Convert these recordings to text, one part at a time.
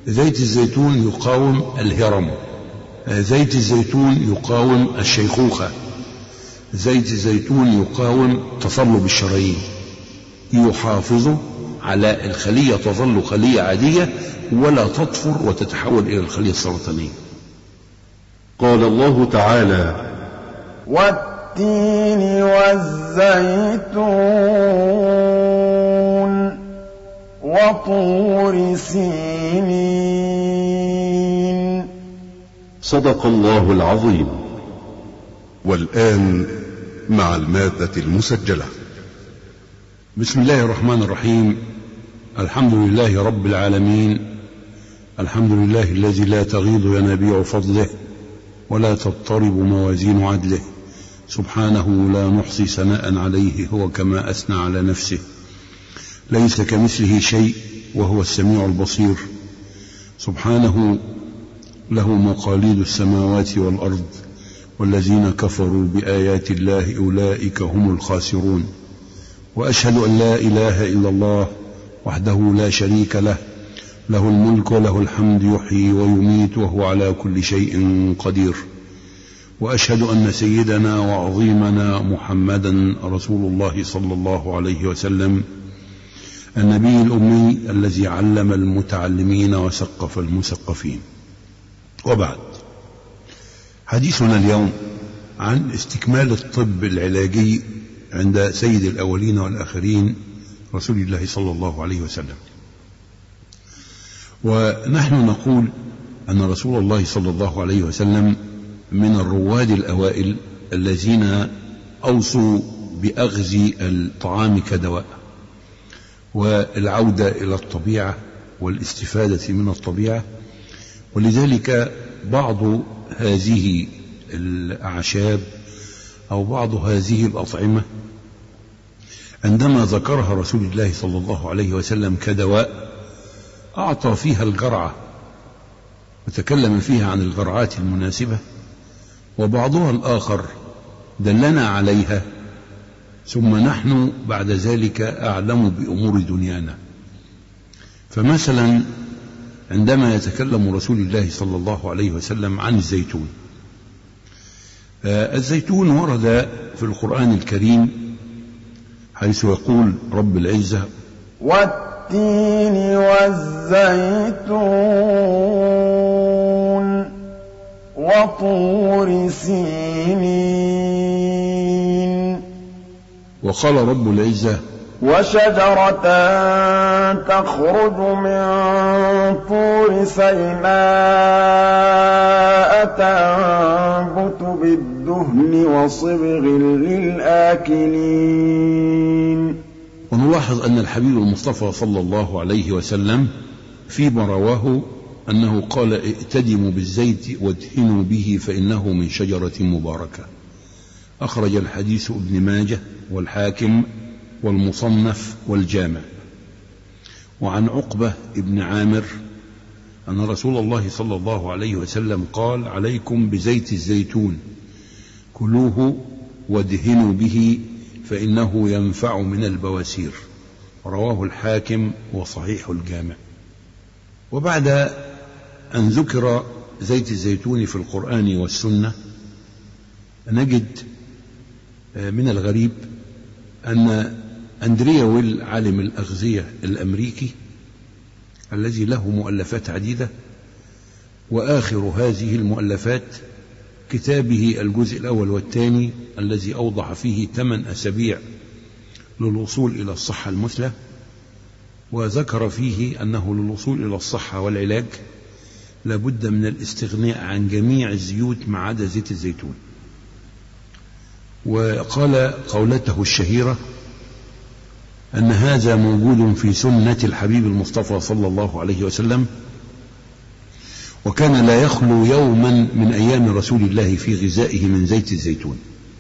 زيت الزيتون يقاوم الهرم، زيت الزيتون يقاوم الشيخوخة، زيت الزيتون يقاوم تصلب الشرايين، يحافظ على الخلية تظل خلية عادية ولا تطفر وتتحول إلى الخلية السرطانية. قال الله تعالى: والتين والزيتون وطور سينين. صدق الله العظيم. والآن مع المادة المسجلة. بسم الله الرحمن الرحيم. الحمد لله رب العالمين، الحمد لله الذي لا تغيض ينابيع فضله ولا تضطرب موازين عدله، سبحانه لا نحصي ثناء عليه هو كما أثنى على نفسه، ليس كمثله شيء وهو السميع البصير، سبحانه له مقاليد السماوات والأرض، والذين كفروا بآيات الله أولئك هم الخاسرون. وأشهد أن لا إله إلا الله وحده لا شريك له، له الملك وله الحمد يحيي ويميت وهو على كل شيء قدير. وأشهد أن سيدنا وعظيمنا محمدا رسول الله صلى الله عليه وسلم، النبي الأمي الذي علم المتعلمين وثقف المثقفين. وبعد، حديثنا اليوم عن استكمال الطب العلاجي عند سيد الأولين والآخرين رسول الله صلى الله عليه وسلم. ونحن نقول أن رسول الله صلى الله عليه وسلم من الرواد الأوائل الذين أوصوا بأخذ الطعام كدواء والعودة إلى الطبيعة والاستفادة من الطبيعة. ولذلك بعض هذه الأعشاب أو بعض هذه الأطعمة عندما ذكرها رسول الله صلى الله عليه وسلم كدواء أعطى فيها الجرعة وتكلم فيها عن الجرعات المناسبة، وبعضها الآخر دلنا عليها، ثم نحن بعد ذلك أعلم بأمور دنيانا. فمثلا عندما يتكلم رسول الله صلى الله عليه وسلم عن الزيتون، الزيتون ورد في القرآن الكريم حيث يقول رب العزة: والتين والزيتون وطور سينين. وقال رب العزة: وشجرة تخرج من طور سيناء تنبت بالدهن وصبغ للآكلين. ونلاحظ أن الحبيب المصطفى صلى الله عليه وسلم فيما رواه أنه قال: ائتدموا بالزيت وادهنوا به فإنه من شجرة مباركة. أخرج الحديث ابن ماجه والحاكم والمصنف والجامع. وعن عقبة ابن عامر أن رسول الله صلى الله عليه وسلم قال: عليكم بزيت الزيتون، كلوه وادهنوا به فإنه ينفع من البواسير. رواه الحاكم وصحيح الجامع. وبعد أن ذكر زيت الزيتون في القرآن والسنة، نجد من الغريب أن أندريا ويل عالم الأغذية الأمريكي الذي له مؤلفات عديدة، وآخر هذه المؤلفات كتابه الجزء الأول والثاني الذي أوضح فيه 8 أسابيع للوصول إلى الصحة المثلى، وذكر فيه أنه للوصول إلى الصحة والعلاج لابد من الاستغناء عن جميع الزيوت ما عدا زيت الزيتون. وقال قولته الشهيرة أن هذا موجود في سنة الحبيب المصطفى صلى الله عليه وسلم، وكان لا يخلو يوما من أيام رسول الله في غذائه من زيت الزيتون.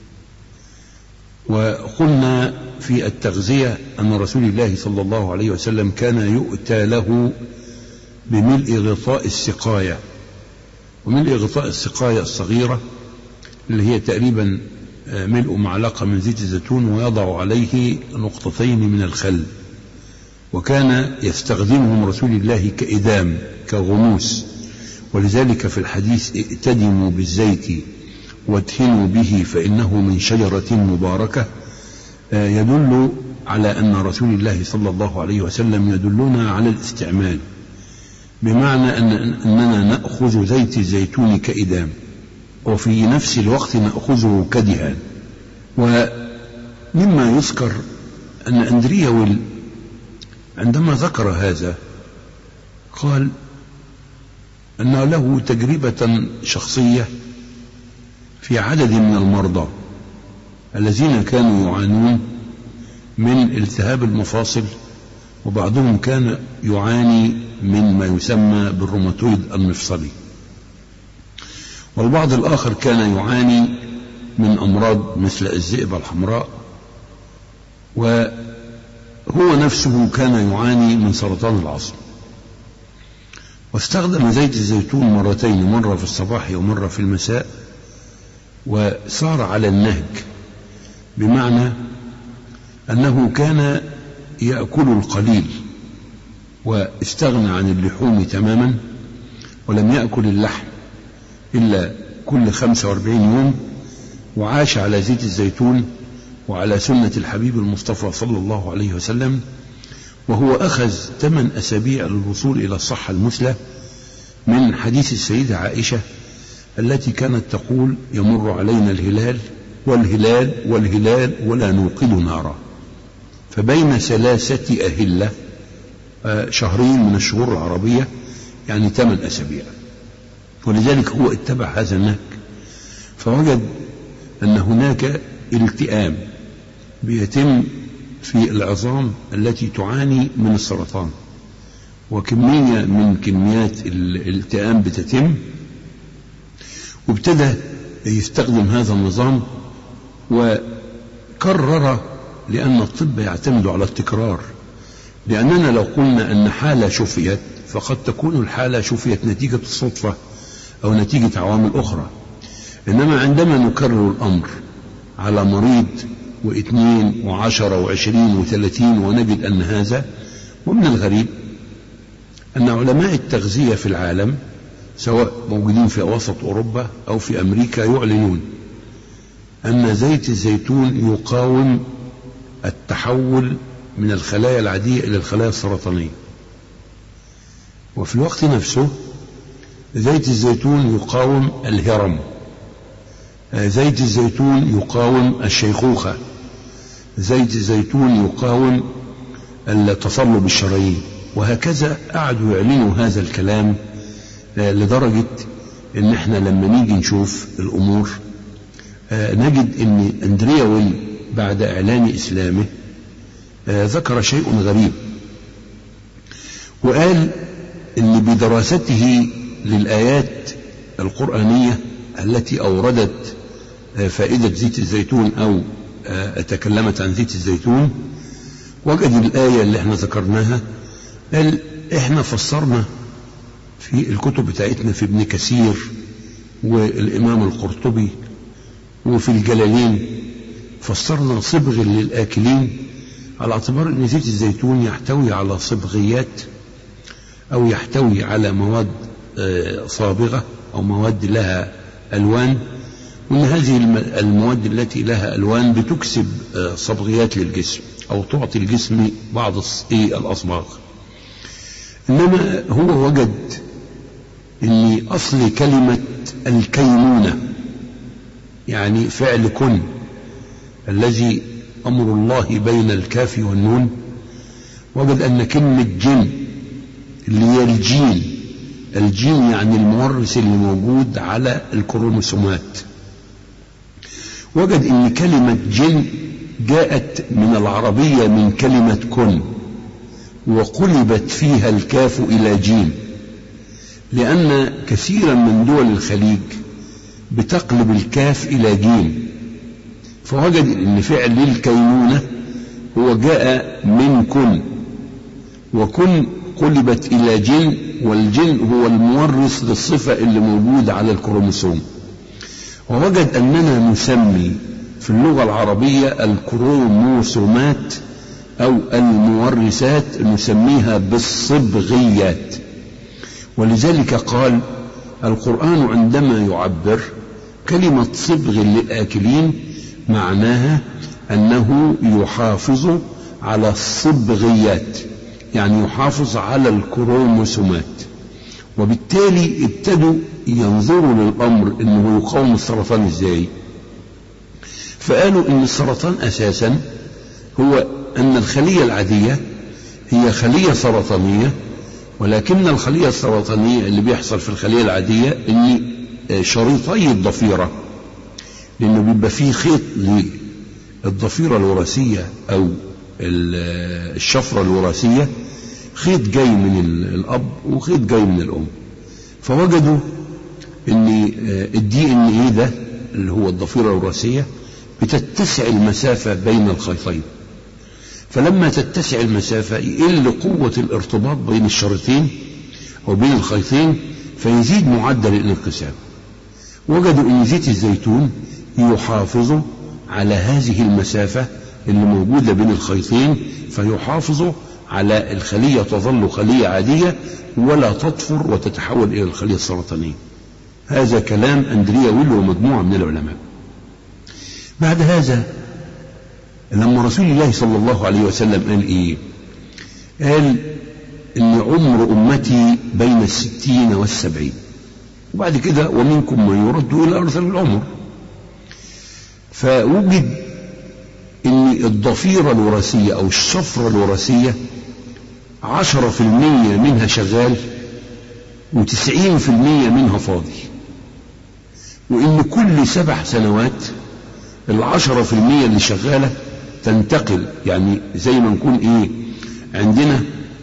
وقلنا في التغذية أن رسول الله صلى الله عليه وسلم كان يؤتى له بملء غطاء السقاية، وملء غطاء السقاية الصغيرة اللي هي تقريبا ملء معلقة من زيت الزيتون ويضع عليه نقطتين من الخل، وكان يستخدمهم رسول الله كإدام كغموس. ولذلك في الحديث ائتدموا بالزيت وادهنوا به فإنه من شجرة مباركة يدل على أن رسول الله صلى الله عليه وسلم يدلنا على الاستعمال، بمعنى أننا نأخذ زيت الزيتون كإدام وفي نفس الوقت نأخذه كدهان. ومما يذكر أن أندريا ويل عندما ذكر هذا قال أن له تجربة شخصية في عدد من المرضى الذين كانوا يعانون من التهاب المفاصل، وبعضهم كان يعاني من ما يسمى بالروماتويد المفصلي، والبعض الآخر كان يعاني من أمراض مثل الذئبة الحمراء، وهو نفسه كان يعاني من سرطان العظم. واستخدم زيت الزيتون مرتين، مرة في الصباح ومرة في المساء، وسار على النهج، بمعنى أنه كان يأكل القليل واستغنى عن اللحوم تماما، ولم يأكل اللحم إلا كل 45 يوم، وعاش على زيت الزيتون وعلى سنة الحبيب المصطفى صلى الله عليه وسلم. وهو أخذ 8 أسابيع للوصول إلى الصحة المثلى، من حديث السيدة عائشة التي كانت تقول: يمر علينا الهلال والهلال والهلال ولا نوقد نارا. فبين 3 أهلة، شهرين من الشهور العربية، يعني 8 أسابيع. ولذلك هو اتبع هذا النهج، فوجد أن هناك التئام بيتم في العظام التي تعاني من السرطان، وكمية من كميات الالتئام بتتم، وابتدى يستخدم هذا النظام وكرر، لأن الطب يعتمد على التكرار. لأننا لو قلنا أن حالة شفيت فقد تكون الحالة شفيت نتيجة الصدفة أو نتيجة عوامل أخرى، إنما عندما نكرر الأمر على مريض 2 و10 و20 و30 ونجد أن هذا. ومن الغريب أن علماء التغذية في العالم سواء موجودين في وسط أوروبا أو في أمريكا يعلنون أن زيت الزيتون يقاوم التحول من الخلايا العادية إلى الخلايا السرطانية. وفي الوقت نفسه زيت الزيتون يقاوم الهرم، زيت الزيتون يقاوم الشيخوخة، زيت الزيتون يقاوم التصلب الشرايين، وهكذا قعدوا يعلنوا هذا الكلام، لدرجة ان احنا لما نيجي نشوف الامور نجد ان أندريا ويل بعد اعلان اسلامه ذكر شيء غريب، وقال ان بدراسته للآيات القرآنية التي أوردت فائدة زيت الزيتون أو تكلمت عن زيت الزيتون، وجد الآية اللي احنا ذكرناها. قال احنا فسرنا في الكتب بتاعتنا في ابن كثير والإمام القرطبي وفي الجلالين، فسرنا صبغ للآكلين، على اعتبار ان زيت الزيتون يحتوي على صبغيات أو يحتوي على مواد صابغة أو مواد لها ألوان، وأن هذه المواد التي لها ألوان بتكسب صبغيات للجسم أو تعطي الجسم بعض الأصباغ. إنما هو وجد أن أصل كلمة الكينونة، يعني فعل كن الذي أمر الله بين الكاف والنون، وجد أن كلمة جن اللي هي الجين يعني المورث اللي موجود على الكروموسومات، وجد ان كلمة جن جاءت من العربية من كلمة كن، وقلبت فيها الكاف الى جيم، لان كثيرا من دول الخليج بتقلب الكاف الى جيم، فوجد ان فعل الكينونة هو جاء من كن، وكن قلبت إلى جن، والجن هو المورث للصفة اللي موجودة على الكروموسوم. ووجد أننا نسمي في اللغة العربية الكروموسومات أو المورثات نسميها بالصبغيات، ولذلك قال القرآن عندما يعبر كلمة صبغ للآكلين معناها أنه يحافظ على الصبغيات، يعني يحافظ على الكروموسومات. وبالتالي ابتدوا ينظروا للأمر أنه يقاوم السرطان إزاي. فقالوا أن السرطان أساسا هو أن الخلية العادية هي خلية سرطانية، ولكن الخلية السرطانية اللي بيحصل في الخلية العادية أن شريطي الضفيرة، لأنه بيبقى فيه خيط للضفيرة الوراثية أو الشفرة الوراثية، خيط جاي من الأب وخيط جاي من الأم. فوجدوا أن الدي ان ايه ده اللي هو الضفيرة الوراثية بتتسع المسافة بين الخيطين، فلما تتسع المسافة يقل قوة الارتباط بين الشريطين أو بين الخيطين فيزيد معدل الانقسام. وجدوا أن زيت الزيتون يحافظ على هذه المسافة اللي موجودة بين الخيطين، فيحافظ على الخلية تظل خلية عادية ولا تطفر وتتحول إلى الخلية السرطانية. هذا كلام أندريا ويلو ومجموعة من العلماء. بعد هذا لما رسول الله صلى الله عليه وسلم قال إيه؟ قال إن عمر أمتي بين 60 و70، وبعد كده ومنكم من يرد إلى أرذل العمر. فوجد إن الضفيرة الوراثية أو الشفرة الوراثية 10% منها شغال و90% منها فاضي، وإن كل 7 سنوات 10% اللي شغالة تنتقل، يعني زي ما نكون إيه عندنا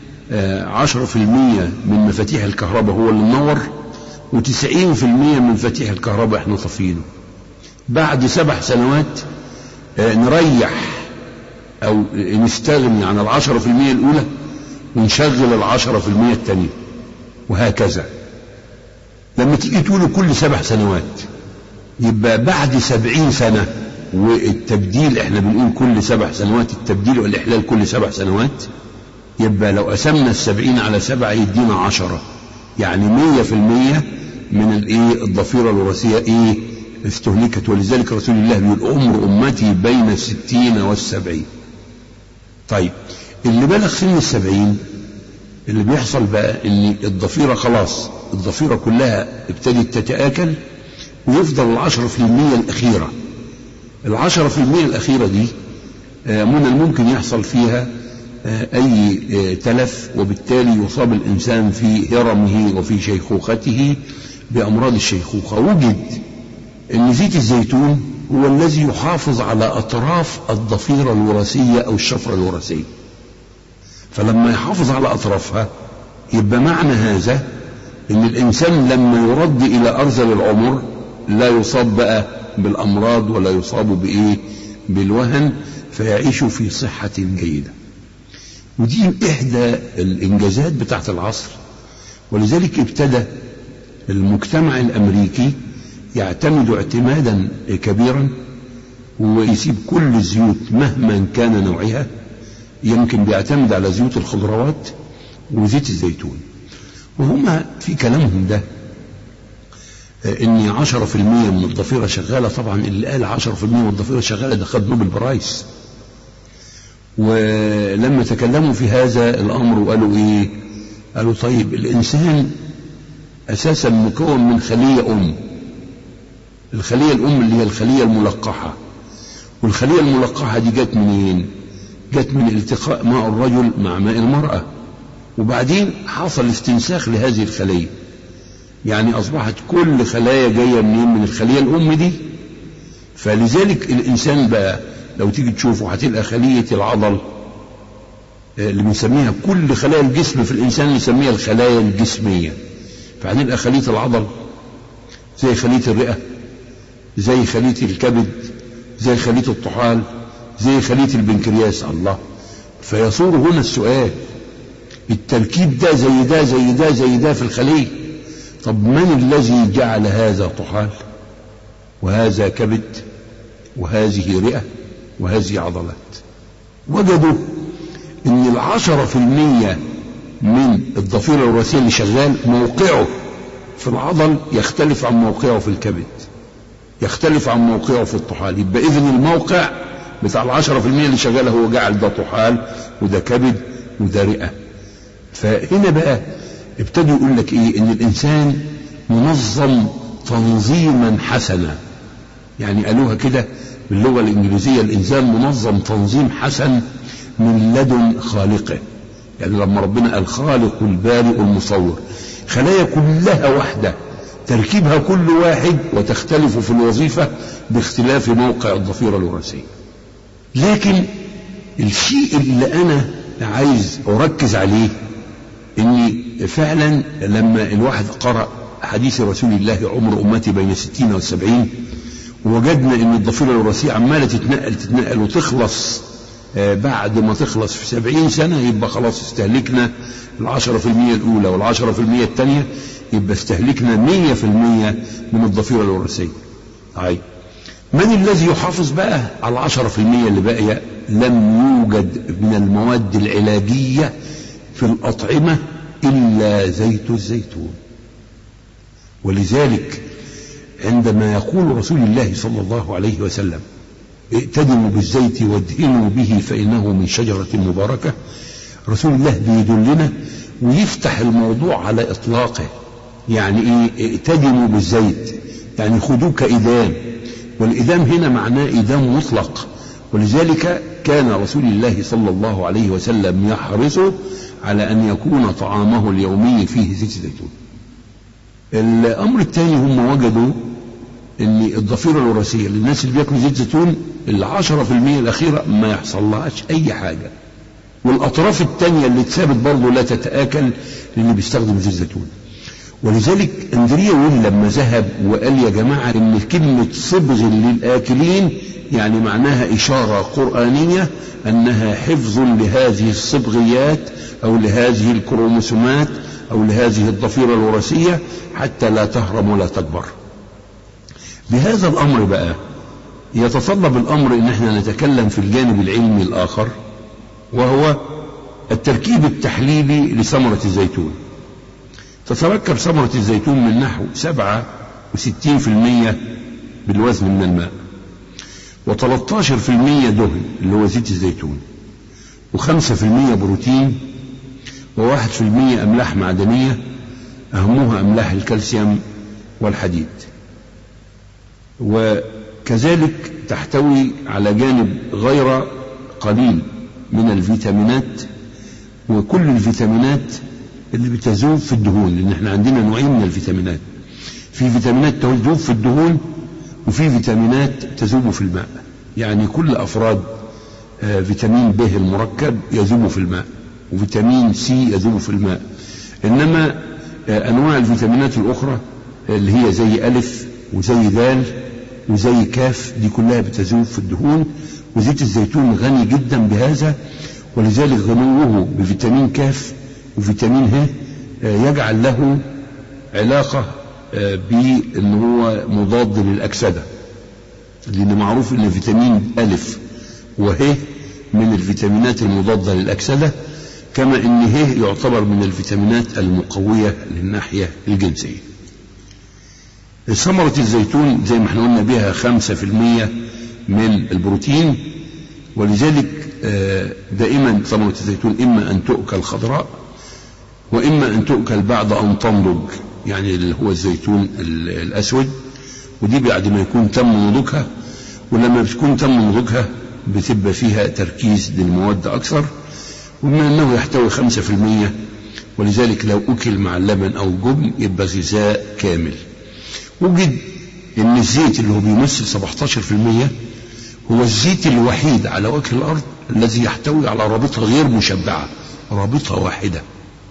10% من مفاتيح الكهرباء هو اللي منور و90% من مفاتيح الكهرباء احنا طافينه. بعد 7 سنوات نريح أو نستغني عن 10% الأولى ونشغل 10% الثانية، وهكذا. لما تيجي تقول كل 7 سنوات يبقى بعد 70 سنة، والتبديل احنا بنقول كل 7 سنوات، التبديل والإحلال كل 7 سنوات، يبقى لو قسمنا 70 على 7 يدينا 10، يعني 100% من الضفيرة الوراثية استهلكت. ولذلك رسول الله بيقول عمر أمتي بين 60 و70. طيب اللي بلغ سن 70 اللي بيحصل بقى ان الضفيرة خلاص الضفيرة كلها ابتدت تتآكل، ويفضل 10% الأخيرة. 10% الأخيرة دي من الممكن يحصل فيها أي تلف، وبالتالي يصاب الإنسان في هرمه وفي شيخوخته بأمراض الشيخوخة. وجد أن زيت الزيتون هو الذي يحافظ على أطراف الضفيرة الوراثية أو الشفرة الوراثية، فلما يحافظ على أطرافها يبقى معنى هذا أن الإنسان لما يرد إلى أرذل العمر لا يصاب بقى بالأمراض ولا يصاب بالوهن، فيعيش في صحة جيدة. ودي إحدى الإنجازات بتاعت العصر. ولذلك ابتدى المجتمع الأمريكي يعتمد اعتمادا كبيرا ويسيب كل الزيوت مهما كان نوعها، يمكن بيعتمد على زيوت الخضروات وزيت الزيتون. وهم في كلامهم ده ان 10% من الضفيرة شغالة، طبعا اللي قال 10% من الضفيرة شغالة ده خد نوبل برايس. ولما تكلموا في هذا الامر وقالوا قالوا طيب الانسان اساسا مكون من خلية الخلية الام اللي هي الخلية الملقحة، والخلية الملقحة دي جت منين؟ جت من التقاء ماء الرجل مع ماء المرأة، وبعدين حصل استنساخ لهذه الخلية، يعني أصبحت كل خلايا جاية من الخلية الأم دي. فلذلك الإنسان بقى لو تيجي تشوفه هتلقى خلية العضل اللي بنسميها كل خلايا الجسم في الإنسان نسميها الخلايا الجسمية، فهنلقى خلية العضل زي خلية الرئة، زي خلية الكبد، زي خلية الطحال، زي خلية البنكرياس. الله، فيصور هنا السؤال التركيب ده زي ده زي ده زي ده في الخلية، طب من الذي جعل هذا طحال وهذا كبد وهذه رئة وهذه عضلات؟ وجدوا ان 10% من الضفيرة الوراثية اللي شغال موقعه في العضل يختلف عن موقعه في الكبد، يختلف عن موقعه في الطحال. يبقى إذن الموقع بتاع 10% اللي شغاله هو جعل ده طحال وده كبد وده رئة. فهنا بقى ابتدوا يقول لك ايه؟ ان الانسان منظم تنظيما حسنا، يعني قالوها كده باللغة الانجليزية، الانسان منظم تنظيم حسن من لدن خالقه. يعني لما ربنا قال خالق البارئ المصور، خلايا كلها واحدة تركيبها كل واحد وتختلف في الوظيفة باختلاف موقع الضفيرة الوراثية. لكن الشيء اللي انا عايز اركز عليه اني فعلا لما الواحد قرأ حديث رسول الله عمر امتي بين 60 و70، وجدنا ان الضفيرة الوراثية عمالة تتنقل وتخلص، بعد ما تخلص في 70 سنة يبقى خلاص استهلكنا 10% الأولى وال10% الثانية، يبقى استهلكنا 100% من الضفيرة الوراثية. طيب من الذي يحافظ بقى على 10% اللي باقية؟ لم يوجد من المواد العلاجية في الأطعمة إلا زيت الزيتون. ولذلك عندما يقول رسول الله صلى الله عليه وسلم ائتدموا بالزيت وادهنوا به فإنه من شجرة مباركة، رسول الله بيدلنا ويفتح الموضوع على إطلاقه. يعني ايه ائتدموا بالزيت؟ يعني خذوه كإدام، والإدام هنا معناه إدام مطلق. ولذلك كان رسول الله صلى الله عليه وسلم يحرص على أن يكون طعامه اليومي فيه زيت زيتون. الأمر الثاني هم وجدوا أن الضفيرة الوراثية للناس اللي بياكلوا زيت زيتون 10% الأخيرة ما يحصل لهاش أي حاجة، والأطراف الثانية اللي اتثابت برضه لا تتآكل للي بيستخدم زيت زيتون. ولذلك أندريا ويل لما ذهب وقال يا جماعة إن كلمة صبغ للآكلين يعني معناها إشارة قرآنية أنها حفظ لهذه الصبغيات أو لهذه الكروموسومات أو لهذه الضفيرة الوراثية حتى لا تهرم ولا تكبر. بهذا الأمر بقى يتطلب الأمر إن احنا نتكلم في الجانب العلمي الآخر، وهو التركيب التحليلي لثمرة الزيتون. تتركب ثمرة الزيتون من نحو 67% بالوزن من الماء، و13% دهن اللي هو زيت الزيتون، و5% بروتين، و1% أملاح معدنية أهمها أملاح الكالسيوم والحديد. وكذلك تحتوي على جانب غير قليل من الفيتامينات، وكل الفيتامينات اللي بتذوب في الدهون، لأن احنا عندنا نوعين من الفيتامينات، في فيتامينات تذوب في الدهون وفي فيتامينات تذوب في الماء. يعني كل أفراد فيتامين ب المركب يذوب في الماء، وفيتامين سي يذوب في الماء. إنما أنواع الفيتامينات الأخرى اللي هي زي ألف وزي دال وزي كاف دي كلها بتذوب في الدهون، وزيت الزيتون غني جدا بهذا. ولذلك غنوه بفيتامين كاف وفيتامين ه يجعل له علاقة بأنه هو مضاد للأكسدة، لأن معروف أن فيتامين ألف وه من الفيتامينات المضادة للأكسدة، كما أن ه يعتبر من الفيتامينات المقوية للناحية الجنسية. ثمرة الزيتون زي ما احنا قلنا بها 5% من البروتين، ولذلك دائما ثمرة الزيتون إما أن تؤكل خضراء وإما أن تؤكل بعد أن تنضج، يعني اللي هو الزيتون الأسود، ودي بعد ما يكون تم نضوجها. ولما بتكون تم نضوجها بتبقى فيها تركيز للمواد أكثر، وبما أنه يحتوي 5% ولذلك لو أكل مع اللبن أو الجبن يبقى غذاء كامل. وجد أن الزيت اللي هو بيمثل 17% هو الزيت الوحيد على وجه الأرض الذي يحتوي على رابطة غير مشبعة، رابطة واحدة.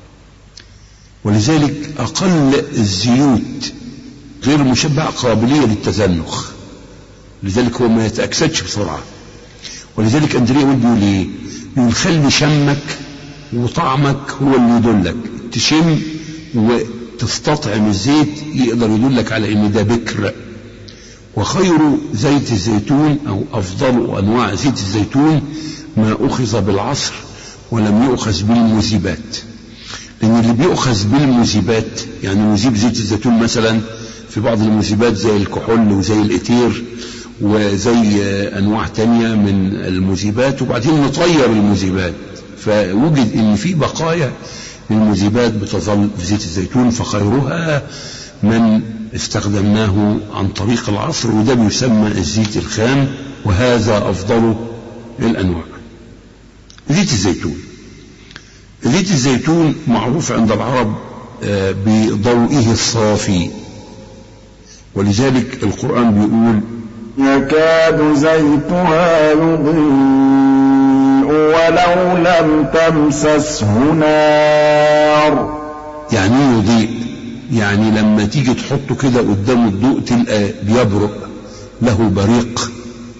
ولذلك أقل الزيوت غير مشبعة قابلية للتزنخ، لذلك هو ما يتأكسدش بسرعة. ولذلك أندريا ويل بيقول إيه؟ يقول خلي شمك وطعمك هو اللي يدلك، تشم وتستطعم الزيت يقدر يدلك على إن ده بكر. وخير زيت الزيتون أو أفضل أنواع زيت الزيتون ما أخذ بالعصر ولم يؤخذ بالمذيبات. لأن اللي بيؤخذ بالمذيبات، يعني مذيب زيت الزيتون مثلا في بعض المذيبات زي الكحول وزي الإتير وزي أنواع تانية من المذيبات، وبعدين نطير المذيبات، فوجد إن في بقايا المذيبات بتظل في زيت الزيتون، فخيرها من استخدمناه عن طريق العصر، وده بيسمى الزيت الخام، وهذا أفضل الأنواع. زيت الزيتون، زيت الزيتون معروف عند العرب بضوئه الصافي، ولذلك القرآن بيقول يكاد زيتها يضيء ولو لم تمسسه نار. يعني يضيء، يعني لما تيجي تحطه كده قدام الضوء تلقى بيبرق له بريق.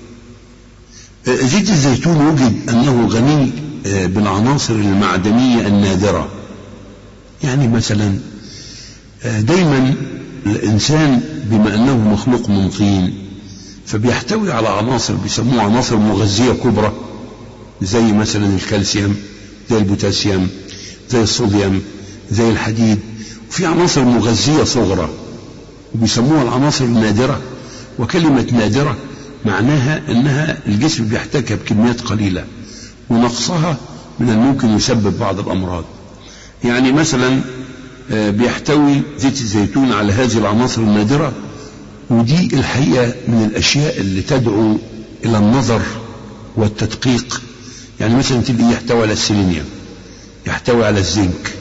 زيت الزيتون وجد أنه غني بالعناصر المعدنية النادرة. يعني مثلا دايما الإنسان بما أنه مخلوق من طين فبيحتوي على عناصر بيسموها عناصر مغذية كبرى، زي مثلا الكالسيوم، زي البوتاسيوم، زي الصوديوم، زي الحديد، وفي عناصر مغذية صغرى وبيسموها العناصر النادرة. وكلمة نادرة معناها أنها الجسم بيحتاجها بكميات قليلة، ونقصها من الممكن يسبب بعض الأمراض. يعني مثلا بيحتوي زيت الزيتون على هذه العناصر النادرة، ودي الحقيقة من الأشياء اللي تدعو إلى النظر والتدقيق. يعني مثلا تلاقيه يحتوي على السيلينيوم، يحتوي على الزنك،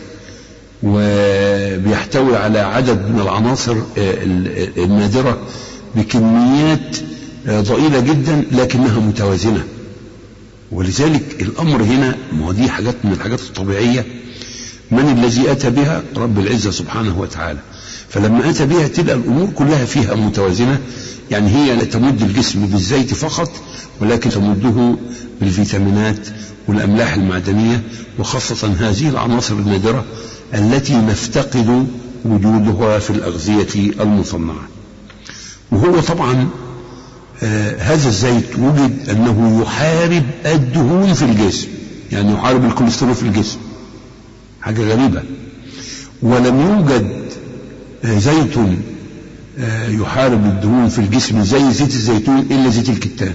وبيحتوي على عدد من العناصر النادرة بكميات ضئيلة جدا لكنها متوازنة. ولذلك الأمر هنا، ما دي حاجات من الحاجات الطبيعية، من الذي أتى بها؟ رب العزة سبحانه وتعالى. فلما أتى بها تلقى الأمور كلها فيها متوازنة، يعني هي لا تمد الجسم بالزيت فقط، ولكن تمده بالفيتامينات والأملاح المعدنية، وخاصة هذه العناصر النادرة التي نفتقد وجودها في الأغذية المصنعة. وهو طبعا هذا الزيت وجد أنه يحارب الدهون في الجسم، يعني يحارب الكوليسترول في الجسم، حاجة غريبة. ولم يوجد زيت يحارب الدهون في الجسم زي زيت الزيتون إلا زيت الكتان،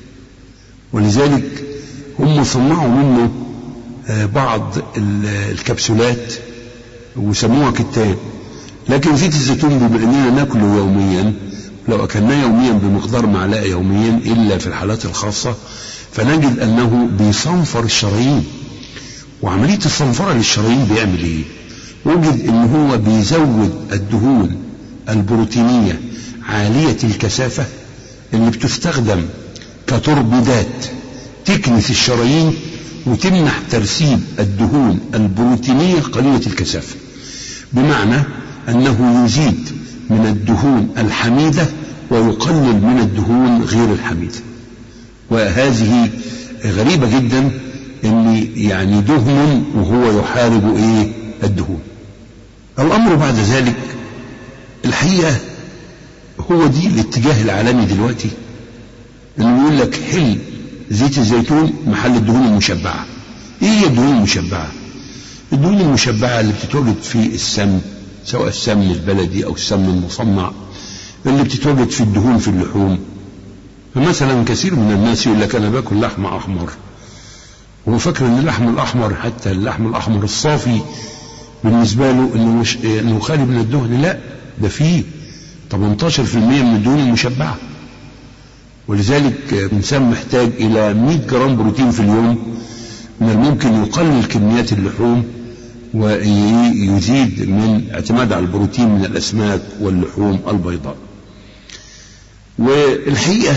ولذلك هم صنعوا منه بعض الكبسولات وسموها كتان. لكن زيت الزيتون بما أننا ناكله يوميا، لو أكلناه يوميا بمقدار معلقة يوميا إلا في الحالات الخاصة، فنجد أنه بيصنفر الشرايين. وعملية الصنفرة للشرايين بيعمل إيه؟ وجد أنه هو بيزود الدهون البروتينية عالية الكثافة اللي بتستخدم كتربيدات تكنس الشرايين وتمنح ترسيب الدهون البروتينية قليلة الكثافة، بمعنى أنه يزيد من الدهون الحميدة ويقلل من الدهون غير الحميدة. وهذه غريبة جدا، ان يعني دهن وهو يحارب الدهون. الامر بعد ذلك الحقيقة هو دي الاتجاه العالمي دلوقتي، انه يقول لك حل زيت الزيتون محل الدهون المشبعة. ايه هي الدهون المشبعة؟ الدهون المشبعة اللي بتتوجد في السمن، سواء السمن البلدي او السمن المصنع، اللي بتتوجد في الدهون في اللحوم. فمثلا كثير من الناس يقول لك انا باكل لحم احمر، وهو فاكر ان اللحم الاحمر، حتى اللحم الاحمر الصافي بالنسبه له انه خالي من الدهن. لا، ده فيه 18% من الدهون المشبعه. ولذلك الانسان محتاج الى 100 جرام بروتين في اليوم. من الممكن يقلل كميات اللحوم ويزيد من اعتماد على البروتين من الاسماك واللحوم البيضاء. والحقيقه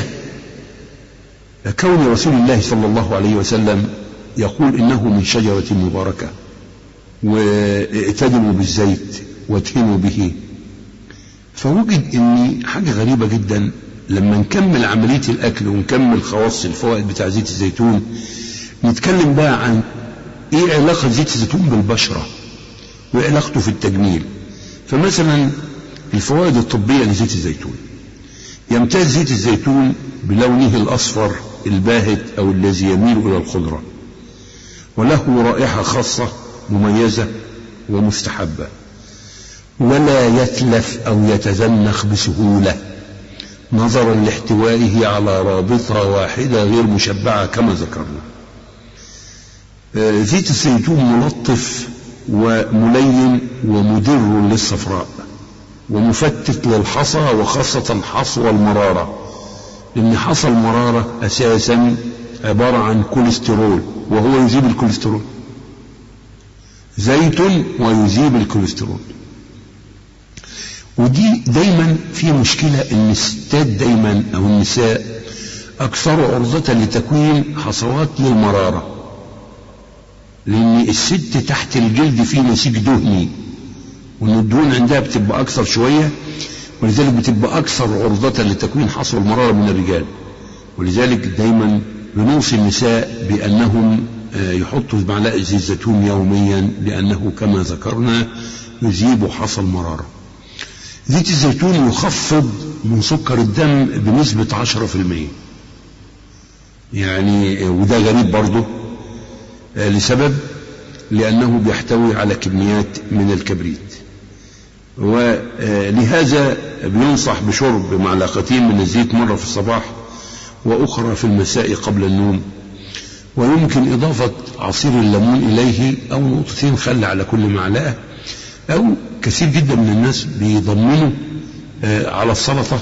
كون رسول الله صلى الله عليه وسلم يقول إنه من شجرة مباركة، وائتدموا بالزيت وادهنوا به، فوجد إن حاجة غريبة جدا. لما نكمل عملية الأكل ونكمل خواص الفوائد بتاع زيت الزيتون، نتكلم بقى عن إيه علاقة زيت الزيتون بالبشرة وعلاقته في التجميل. فمثلا الفوائد الطبية لزيت الزيتون: يمتاز زيت الزيتون بلونه الأصفر الباهت أو الذي يميل إلى الخضرة، وله رائحة خاصة مميزة، ومستحبة، ولا يتلف أو يتزنخ بسهولة نظرا لاحتوائه على رابطة واحدة غير مشبعة كما ذكرنا. زيت الزيتون ملطف وملين ومدر للصفراء ومفتت للحصى، وخاصة حصوى المرارة، لأن حصى المرارة أساسا عبارة عن كوليسترول وهو يذيب الكوليسترول، زيت ويذيب الكوليسترول. ودي دايما في مشكلة ان الستات دايما او النساء اكثر عرضة لتكوين حصوات للمرارة، لان الست تحت الجلد فيه نسيج دهني، وان الدهون عندها بتبقى اكثر شوية، ولذلك بتبقى اكثر عرضة لتكوين حصوة المرارة من الرجال. ولذلك دايما بنوصي النساء بانهم يحطوا معلقة زيت زيتون يوميا، لانه كما ذكرنا يذيب حصى المرارة. زيت الزيتون يخفض من سكر الدم بنسبة 10%، يعني وده غريب برضه لسبب، لأنه بيحتوي على كميات من الكبريت، ولهذا بينصح بشرب معلقتين من الزيت مرة في الصباح وأخرى في المساء قبل النوم، ويمكن إضافة عصير الليمون إليه أو نقطتين خل على كل معلقة، أو كثير جدا من الناس بيضمنوا على السلطة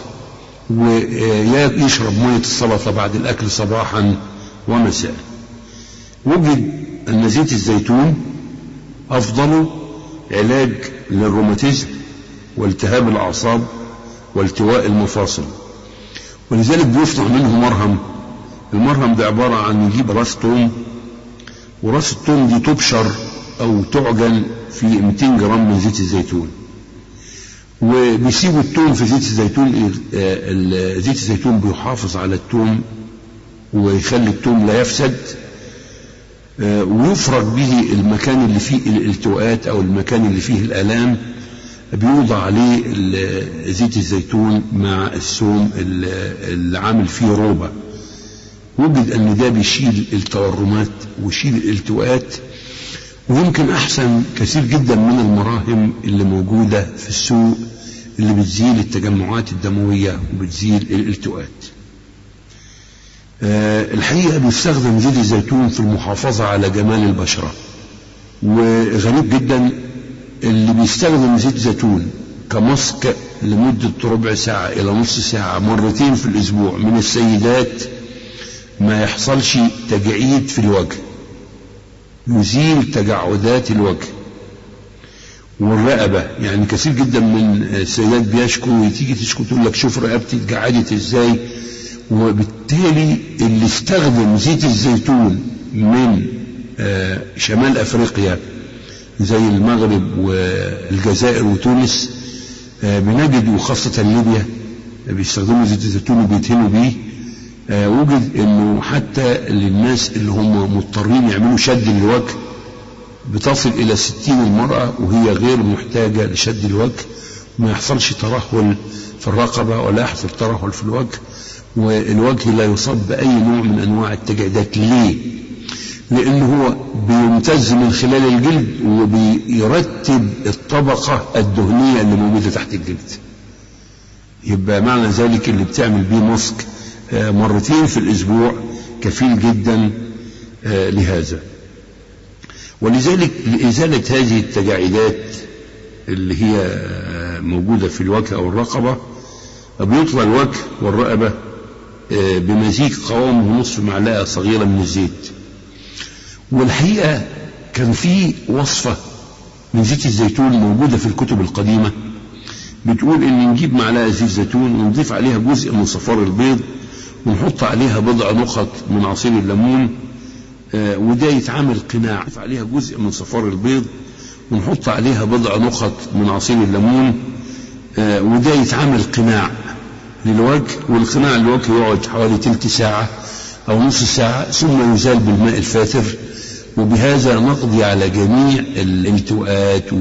ويشرب مية السلطة بعد الأكل صباحا ومساء. وجد أن زيت الزيتون أفضل علاج للروماتيزم والتهاب الأعصاب والتواء المفاصل، ولذلك بيصنع منه مرهم. المرهم ده عبارة عن يجيب راس توم، وراس التوم دي تبشر أو تعجن في 200 جرام من زيت الزيتون، وبيسيبوا التوم في زيت الزيتون. زيت الزيتون بيحافظ على التوم ويخلي التوم لا يفسد، ويفرغ به المكان اللي فيه الالتواءات أو المكان اللي فيه الآلام، بيوضع عليه زيت الزيتون مع الثوم اللي عامل فيه روبة. وجد أن ده بيشيل التورمات ويشيل الالتواءات، ويمكن أحسن كثير جدا من المراهم اللي موجودة في السوق اللي بتزيل التجمعات الدموية وبتزيل الالتواءات. الحقيقة بيستخدم زيت الزيتون في المحافظة على جمال البشرة، وغريب جدا اللي بيستخدم زيت زيتون كمسك لمدة ربع ساعة إلى نص ساعة مرتين في الأسبوع من السيدات ما يحصلش تجاعيد في الوجه، يزيل تجعدات الوجه والرقبة. يعني كثير جدا من السيدات بيشكوا وتيجي تشكو تقول لك شوف رقبتي اتجعدت ازاي. وبالتالي اللي استخدم زيت الزيتون من شمال افريقيا زي المغرب والجزائر وتونس بنجد، وخاصة ليبيا بيستخدموا زيت الزيتون وبيدهنوا بيه. وجد انه حتى للناس اللي هم مضطرين يعملوا شد للوجه بتصل الى 60 المرأة وهي غير محتاجة لشد الوجه، ما يحصلش ترهل في الرقبة ولا يحصل ترهل في الوجه، والوجه لا يصاب بأي نوع من أنواع التجاعيدات. ليه؟ لأنه هو بيمتز من خلال الجلد وبيرتب الطبقة الدهنية اللي موجودة تحت الجلد. يبقى معنى ذلك اللي بتعمل بيه مسك مرتين في الأسبوع كفيل جدا لهذا. ولذلك لإزالة هذه التجاعيدات اللي هي موجودة في الوجه أو الرقبة بيطلى الوجه والرقبة بمزيج قوامه نصف معلقة صغيرة من الزيت. والحقيقة كان في وصفة من زيت الزيتون موجودة في الكتب القديمة بتقول إن نجيب معلقة زيت زيتون ونضيف عليها جزء من صفار البيض ونحط عليها بضع نقط من عصير الليمون، وده يتعمل قناع. نضيف عليها جزء من صفار البيض ونحط عليها بضع نقط من عصير الليمون، وده يتعمل قناع للوجه. والقناع للوجه يقعد حوالي تلت ساعة أو نص ساعة ثم يزال بالماء الفاتر، وبهذا نقضي على جميع الالتواءات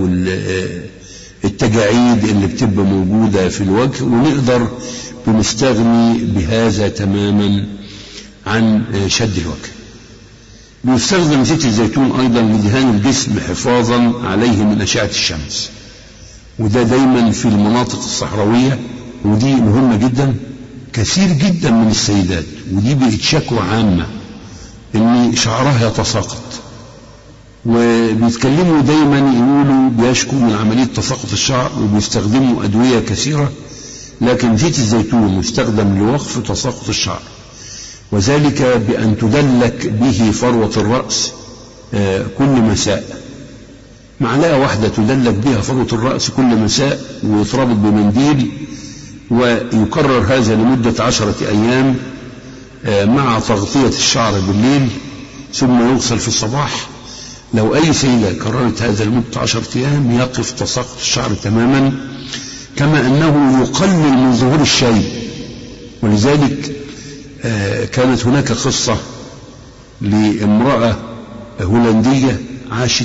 والتجاعيد اللي بتبقى موجودة في الوجه، ونقدر بنستغني بهذا تماما عن شد الوجه. بيستخدم زيت الزيتون أيضا لدهان الجسم حفاظا عليه من أشعة الشمس، وده دايما في المناطق الصحراوية، ودي مهمة جدا. كثير جدا من السيدات، ودي بقت شكوى عامة، ان شعرها يتساقط، وبيتكلموا دايما يقولوا بيشكوا من عملية تساقط الشعر، وبيستخدموا أدوية كثيرة، لكن زيت الزيتون يستخدم لوقف تساقط الشعر، وذلك بأن تدلك به فروة الرأس كل مساء. معلقة واحدة تدلك بها فروة الرأس كل مساء، ويتربط بمنديل، ويكرر هذا لمدة 10 أيام مع تغطية الشعر بالليل، ثم يغسل في الصباح. لو أي سيدة كررت هذا لمدة 10 أيام يقف تساقط الشعر تماما، كما أنه يقلل من ظهور الشيب. ولذلك كانت هناك قصة لامرأة هولندية عاشت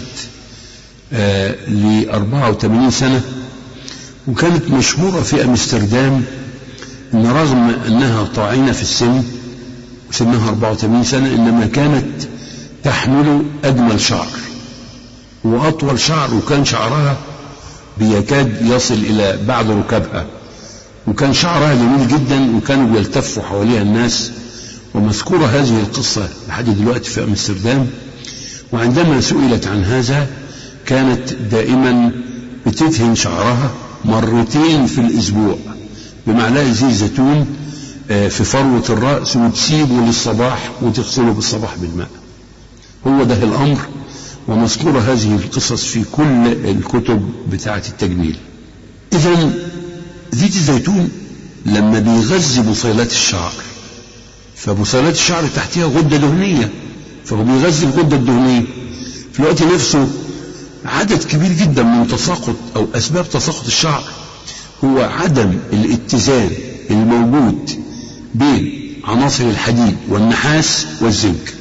ل84 سنة، وكانت مشهورة في أمستردام، إن رغم أنها طاعنة في السن وسنها 84 سنة، إنما كانت تحمل أجمل شعر وأطول شعر، وكان شعرها بيكاد يصل إلى بعد ركبها، وكان شعرها جميل جدا، وكانوا بيلتفوا حواليها الناس. ومذكورة هذه القصة لحد دلوقتي في أمستردام. وعندما سئلت عن هذا كانت دائما بتدهن شعرها 2 في الأسبوع بمعلقة زيت زيتون في فروة الرأس، وتسيبه للصباح وتغسله بالصباح بالماء. هو ده الأمر، ومذكورة هذه القصص في كل الكتب بتاعة التجميل. إذن زيت الزيتون لما بيغذي بصيلات الشعر، فبصيلات الشعر تحتها غدة دهنية، فهو بيغذي الغدة الدهنية. في الوقت نفسه عدد كبير جدا من تساقط أو أسباب تساقط الشعر هو عدم الاتزان الموجود بين عناصر الحديد والنحاس والزنك،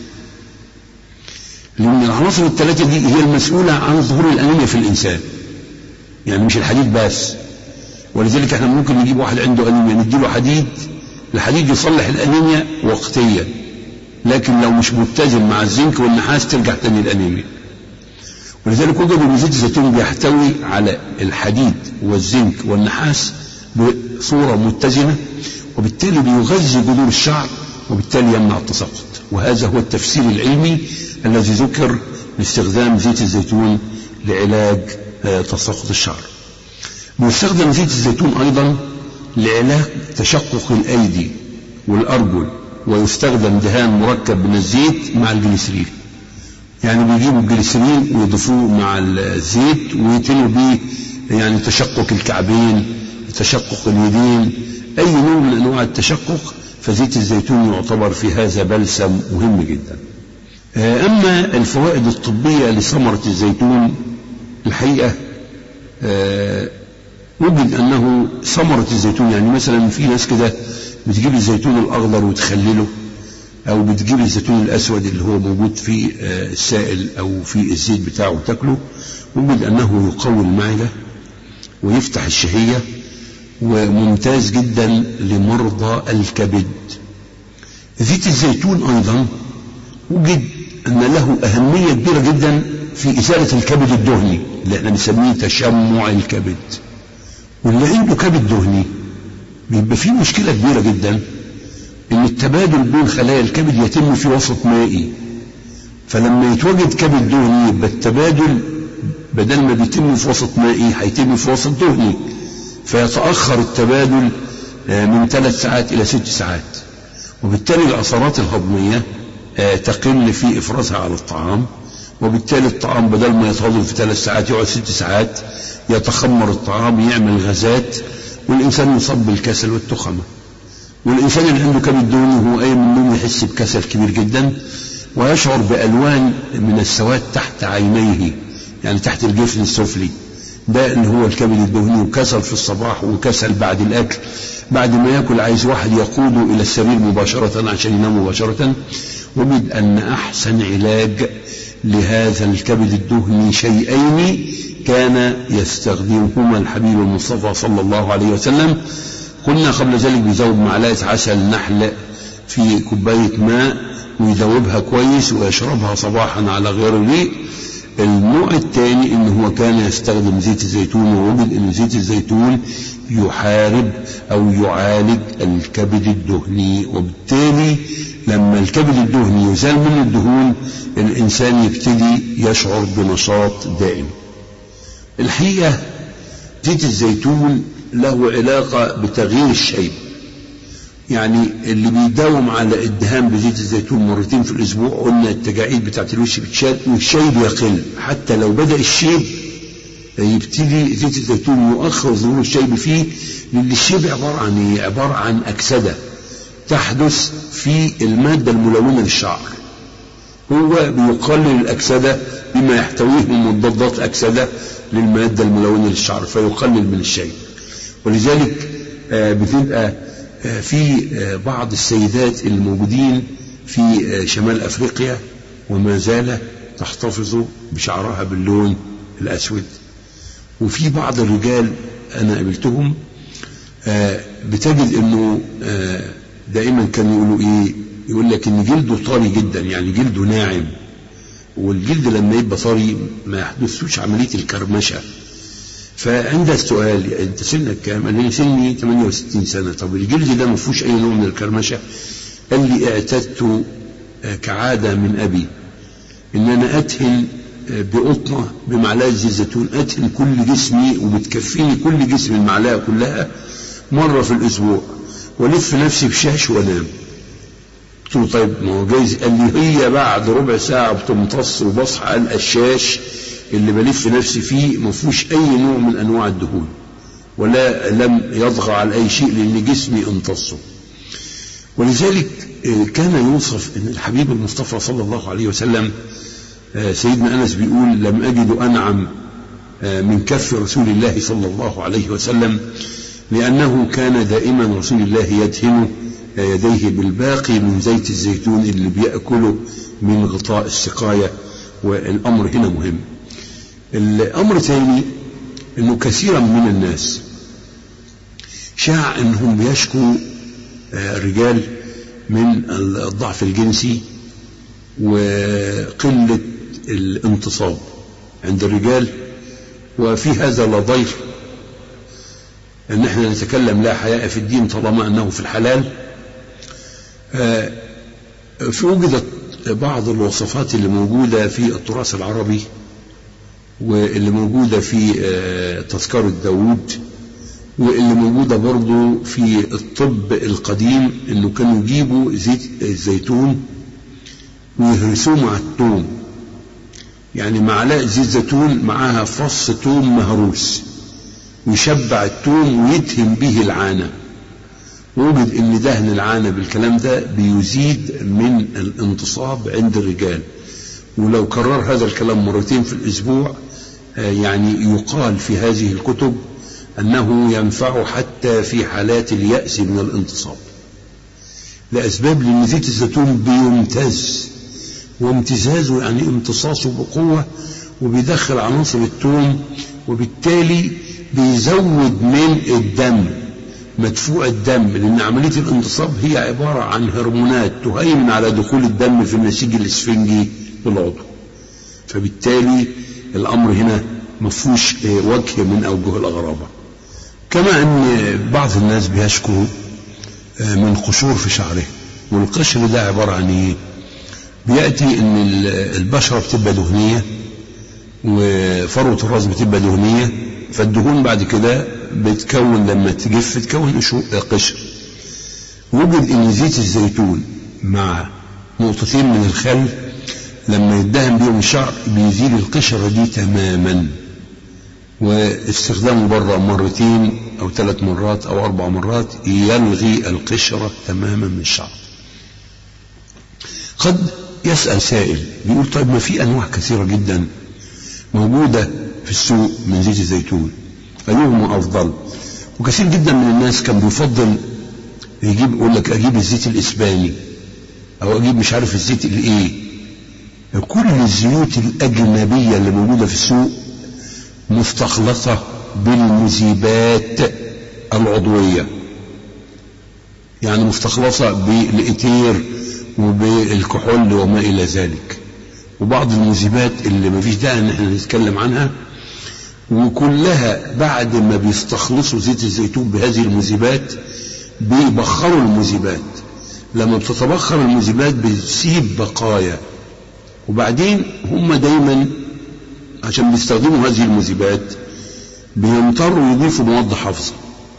لأن العناصر الثلاثة دي هي المسؤولة عن ظهور الأنيميا في الإنسان، يعني مش الحديد بس. ولذلك احنا ممكن نجيب واحد عنده أنيميا نديله حديد، الحديد يصلح الأنيميا وقتيا، لكن لو مش متزن مع الزنك والنحاس ترجع تاني الأنيميا. ولذلك وجدوا ان زيت الزيتون بيحتوي على الحديد والزنك والنحاس بصورة متزنة، وبالتالي بيغذي جذور الشعر، وبالتالي يمنع التساقط. وهذا هو التفسير العلمي الذي ذكر لاستخدام زيت الزيتون لعلاج تساقط الشعر. بيستخدم زيت الزيتون أيضا لعلاج تشقق الأيدي والأرجل، ويستخدم دهان مركب من الزيت مع الجليسرين. يعني بيجيبوا الجليسرين ويضيفوه مع الزيت ويتنوا بيه يعني تشقق الكعبين، تشقق اليدين، أي نوع من أنواع التشقق، فزيت الزيتون يعتبر في هذا بلسم مهم جدا. أما الفوائد الطبية لثمرة الزيتون، الحقيقة وجد أنه ثمرة الزيتون، يعني مثلا في ناس كده بتجيب الزيتون الأخضر وتخلله، أو بتجيب الزيتون الأسود اللي هو موجود في السائل أو في الزيت بتاعه وتاكله، وجد أنه يقوي المعدة ويفتح الشهية، وممتاز جدا لمرضى الكبد. زيت الزيتون أيضا وجد أن له أهمية كبيرة جدا في إزالة الكبد الدهني اللي احنا بنسميه تشمع الكبد. واللي عنده كبد دهني بيبقى فيه مشكلة كبيرة جدا، ان التبادل بين خلايا الكبد يتم في وسط مائي، فلما يتوجد كبد دهني يبقى التبادل بدل ما بيتم في وسط مائي هيتم في وسط دهني، فيتأخر التبادل من 3 ساعات إلى 6 ساعات، وبالتالي العصارات الهضمية تقل في إفرازها على الطعام، وبالتالي الطعام بدل ما يتهضم في 3 ساعات يقعد 6 ساعات، يتخمر الطعام، يعمل غازات، والإنسان يصاب بالكسل والتخمة. والإنسان اللي عنده كبد دهني هو قايم من النوم يحس بكسل كبير جدا، ويشعر بألوان من السواد تحت عينيه، يعني تحت الجفن السفلي، ده اللي هو الكبد الدهني. وكسل في الصباح، وكسل بعد الأكل، بعد ما يأكل عايز واحد يقوده إلى السرير مباشرة عشان ينام مباشرة. وجد أن أحسن علاج لهذا الكبد الدهني شيئين كان يستخدمهما الحبيب المصطفى صلى الله عليه وسلم. قلنا قبل ذلك بيزود معلقة عسل نحل في كوباية ماء، ويذوبها كويس ويشربها صباحا على غير ريق. النوع الثاني إنه هو كان يستخدم زيت الزيتون، ووجد إن زيت الزيتون يحارب أو يعالج الكبد الدهني، وبالتالي لما الكبد الدهني يزال منه الدهون الإنسان يبتدي يشعر بنشاط دائم. الحقيقة زيت الزيتون له علاقة بتغيير الشيب، يعني اللي بيداوم على الدهان بزيت الزيتون مرتين في الأسبوع قلنا التجاعيد بتاعت الوش بتشال والشيب يقل، حتى لو بدأ الشيب يبتدي زيت الزيتون يؤخر ظهور الشيب فيه، لأن الشيب عبارة عن أكسدة تحدث في المادة الملونة للشعر. هو بيقلل الأكسدة بما يحتويه من مضادات أكسدة للمادة الملونة للشعر فيقلل من الشيب. ولذلك بتبقى في بعض السيدات الموجودين في شمال أفريقيا وما زال تحتفظ بشعرها باللون الأسود، وفي بعض الرجال أنا قابلتهم بتجد أنه دائما كانوا يقولوا إيه، يقول لك إن جلده طري جدا، يعني جلده ناعم، والجلد لما يبقى طري ما يحدثوش عملية الكرمشة. فعند السؤال انت سنك كام؟ قال لي سني 68 سنة. طب الجلد ده ما فيهوش اي نوع من الكرمشة؟ قال لي اعتدت كعادة من ابي ان انا ادهن بقطنة بمعلقة زيت زيتون، ادهن كل جسمي وبتكفيني كل جسمي المعلقة كلها مرة في الاسبوع، والف نفسي بشاش وانام. قلت له طيب ما هو جايز؟ قال لي هي بعد ربع ساعة بتمتص وبصحى الشاش اللي بلف نفسي فيه ما فيهوش اي نوع من انواع الدهون ولا لم يضغى على اي شيء لان جسمي امتصه. ولذلك كان يوصف ان الحبيب المصطفى صلى الله عليه وسلم، سيدنا انس بيقول لم اجد انعم من كف رسول الله صلى الله عليه وسلم، لانه كان دائما رسول الله يدهن يديه بالباقي من زيت الزيتون اللي بيأكله من غطاء السقاية. والامر هنا مهم. الأمر الثاني أنه كثيرا من الناس شاع أنهم يشكوا الرجال من الضعف الجنسي وقلة الانتصاب عند الرجال، وفي هذا لا ضير أن احنا نتكلم لا حياء في الدين طالما أنه في الحلال. وجدت بعض الوصفات اللي موجودة في التراث العربي واللي موجودة في تذكرة داود واللي موجودة برضو في الطب القديم، انه كانوا يجيبوا زيت الزيتون ويهرسوه مع الثوم، يعني معلقة زيت زيتون معاها فص ثوم مهروس، ويشبع الثوم ويدهن به العانة. ووجد ان دهن العانة بالكلام ده بيزيد من الانتصاب عند الرجال، ولو كرر هذا الكلام مرتين في الأسبوع يعني يقال في هذه الكتب أنه ينفع حتى في حالات اليأس من الانتصاب، لأسباب لأن زيت الزيتون بيمتاز، وامتزازه يعني امتصاصه بقوة، وبيدخل عناصر الثوم، وبالتالي بيزود من الدم مدفوع الدم، لأن عملية الانتصاب هي عبارة عن هرمونات تهيمن على دخول الدم في النسيج الإسفنجي للعضو. فبالتالي الأمر هنا مفهوش وجه من أوجه الأغرابة. كما أن بعض الناس بيشكوا من قشور في شعره، والقشر ده عبارة عن إيه؟ بيأتي أن البشرة بتبقى دهنية وفروة الرأس بتبقى دهنية، فالدهون بعد كده بتكون لما تجف تكون قشر. وجد أن زيت الزيتون مع نقطتين من الخل لما يدهن بيهم الشعر بيزيل القشرة دي تماما، واستخدامه بره مرتين أو 3 مرات أو 4 مرات يلغي القشرة تماما من الشعر. قد يسأل سائل بيقول طيب ما في أنواع كثيرة جدا موجودة في السوق من زيت الزيتون، أيهما أفضل؟ وكثير جدا من الناس كان بيفضل يقول لك أجيب الزيت الإسباني أو أجيب مش عارف الزيت الإيه. كل الزيوت الأجنبية اللي موجودة في السوق مستخلطة بالمذيبات العضوية، يعني مستخلصة بالإتير وبالكحول وما إلى ذلك، وبعض المذيبات اللي ما فيش داعي ان احنا نتكلم عنها، وكلها بعد ما بيستخلصوا زيت الزيتون بهذه المذيبات بيبخروا المذيبات. لما بتتبخر المذيبات بتسيب بقايا، وبعدين هم دايما عشان بيستخدموا هذه المذيبات بيضطروا يضيفوا مواد حافظة.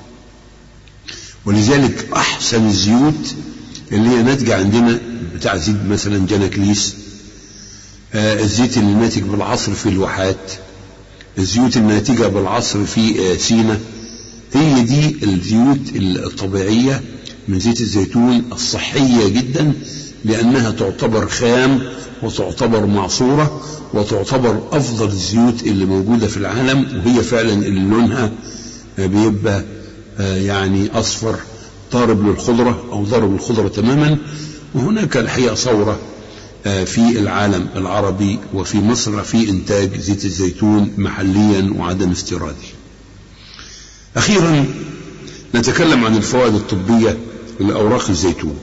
ولذلك احسن الزيوت اللي هي ناتجة عندنا بتاع زيت مثلا جناكليس، الزيت اللي ناتج بالعصر في الواحات، الزيوت الناتجة بالعصر في سينا، هي دي الزيوت الطبيعية من زيت الزيتون الصحية جدا، لأنها تعتبر خام وتعتبر معصورة وتعتبر أفضل الزيوت اللي موجودة في العالم، وهي فعلا اللي لونها بيبقى يعني أصفر ضارب للخضرة أو ضارب الخضرة تماما. وهناك الحقيقة ثورة في العالم العربي وفي مصر في إنتاج زيت الزيتون محليا وعدم استيرادي. أخيرا نتكلم عن الفوائد الطبية لأوراق الزيتون.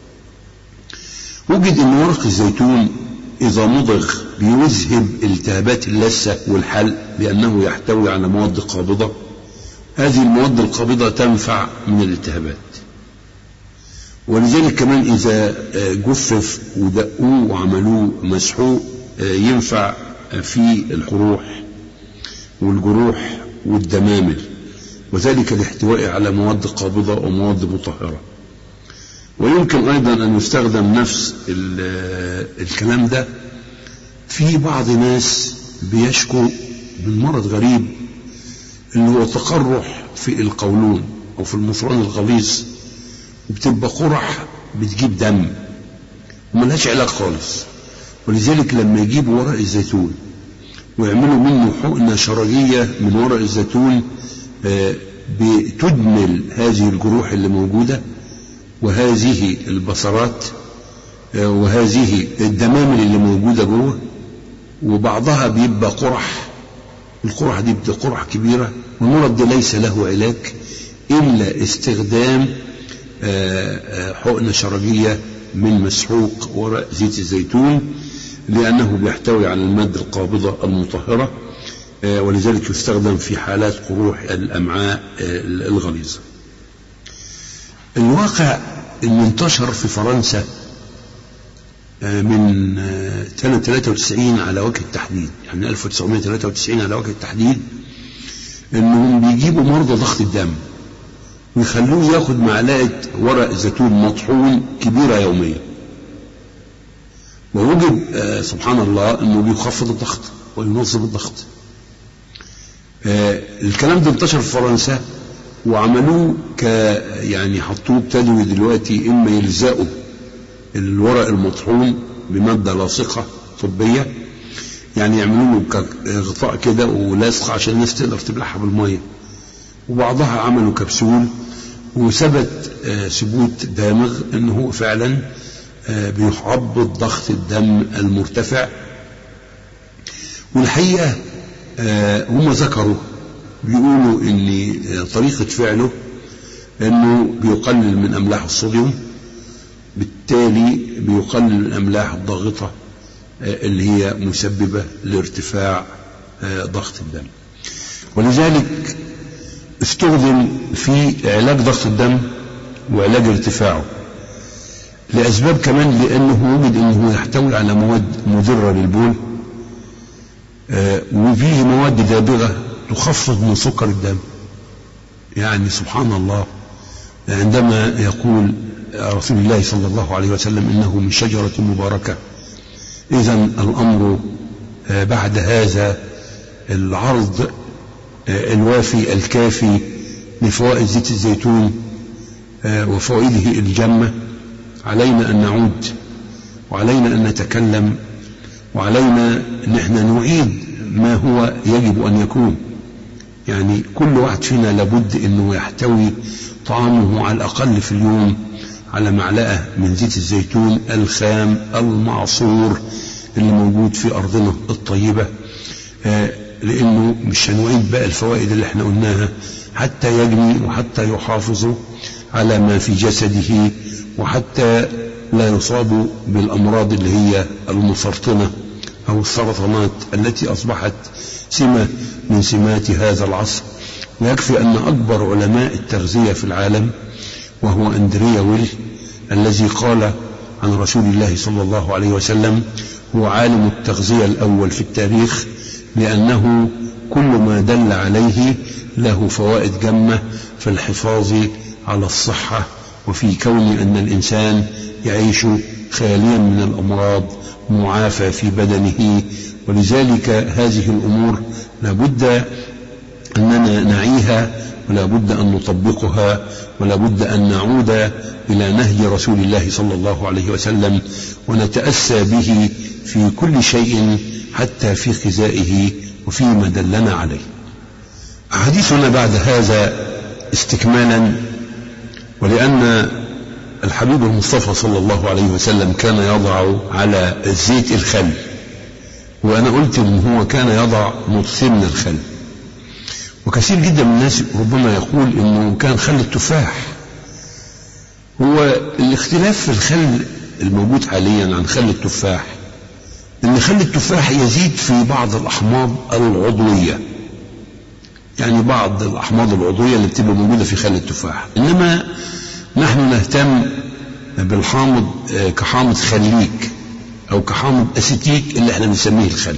وجد أن ورق الزيتون إذا مضغ بيذهب التهابات اللثة والحلق، لأنه يحتوي على مواد قابضة. هذه المواد القابضة تنفع من الالتهابات، ولذلك كمان إذا جفف ودقوه وعملوه مسحوق ينفع في القروح والجروح والدمامل، وذلك لاحتوائه على مواد قابضة ومواد مطهرة. ويمكن أيضا أن يستخدم نفس الكلام ده في بعض ناس بيشكو من مرض غريب اللي هو تقرح في القولون أو في المصران الغليظ، وبتبقى قرح بتجيب دم وملهاش علاج خالص. ولذلك لما يجيبوا ورق الزيتون ويعملوا منه حقنة شرجية من ورق الزيتون بتدمل هذه الجروح اللي موجودة وهذه البصرات وهذه الدمامل اللي موجودة جوه، وبعضها بيبقى قرح. القرح دي بتبقى قرح كبيرة، والمرض ده ليس له علاج إلا استخدام حقنة شرجية من مسحوق ورق زيت الزيتون، لأنه بيحتوي على المادة القابضة المطهرة، ولذلك يستخدم في حالات قروح الأمعاء الغليظة. الواقع أنه انتشر في فرنسا من سنة 93 على وجه التحديد، يعني 1993 على وجه التحديد، أنهم بيجيبوا مرضى ضغط الدم ويخلوه ياخد معلقة ورق زيتون مطحون كبيرة يوميا، ووجد سبحان الله أنه بيخفض الضغط وينظم الضغط. الكلام ده انتشر في فرنسا وعملوه يعني حطوه ابتدوا دلوقتي إما يلزقوا الورق المطحون بمادة لاصقة طبية، يعني يعملوا له غطاء كده ولاصقة عشان الناس تقدر تبلعها بالمية، وبعضها عملوا كبسول، وثبت ثبوت دامغ انه فعلا بيعبط ضغط الدم المرتفع. والحقيقة هم ذكروا بيقولوا ان طريقة فعله انه بيقلل من املاح الصوديوم، بالتالي بيقلل من الاملاح الضاغطة اللي هي مسببة لارتفاع ضغط الدم. ولذلك استخدم في علاج ضغط الدم وعلاج ارتفاعه لأسباب كمان، لأنه وجد أنه يحتوي على مواد مضرة للبول، وفيه مواد دابغة تخفض من سكر الدم. يعني سبحان الله، عندما يقول رسول الله صلى الله عليه وسلم إنه من شجرة مباركة، إذن الأمر بعد هذا العرض الوافي الكافي لفوائد زيت الزيتون وفوائده الجمة، علينا أن نعود وعلينا أن نتكلم وعلينا أن احنا نعيد ما هو يجب أن يكون. يعني كل واحد فينا لابد أنه يحتوي طعامه على الأقل في اليوم على معلقة من زيت الزيتون الخام المعصور اللي موجود في أرضنا الطيبة، لأنه مش هنعيد بقى الفوائد اللي احنا قلناها، حتى يجني وحتى يحافظ على ما في جسده، وحتى لا يصاب بالأمراض اللي هي المسرطنة أو السرطانات التي أصبحت سمة من سمات هذا العصر. ويكفي أن أكبر علماء التغذية في العالم وهو أندريا ويل الذي قال عن رسول الله صلى الله عليه وسلم هو عالم التغذية الأول في التاريخ، لأنه كل ما دل عليه له فوائد جمة في الحفاظ على الصحة وفي كون أن الإنسان يعيش خاليا من الأمراض معافى في بدنه. ولذلك هذه الأمور لابد أننا نعيها ولا بد أن نطبقها ولا بد أن نعود إلى نهج رسول الله صلى الله عليه وسلم ونتأسى به في كل شيء حتى في غذائه وفيما دلنا عليه. حديثنا بعد هذا استكمالا، ولأن الحبيب المصطفى صلى الله عليه وسلم كان يضع على زيت الخل، وأنا قلت إن هو كان يضع نطفين من الخل، وكثير جدا من الناس ربما يقول إنه كان خل التفاح. هو الاختلاف في الخل الموجود حاليا عن خل التفاح إن خل التفاح يزيد في بعض الأحماض العضوية، يعني بعض الأحماض العضوية اللي بتبقى موجودة في خل التفاح، إنما نحن نهتم بالحامض كحامض خليك أو كحامض أسيتيك اللي احنا بنسميه الخل.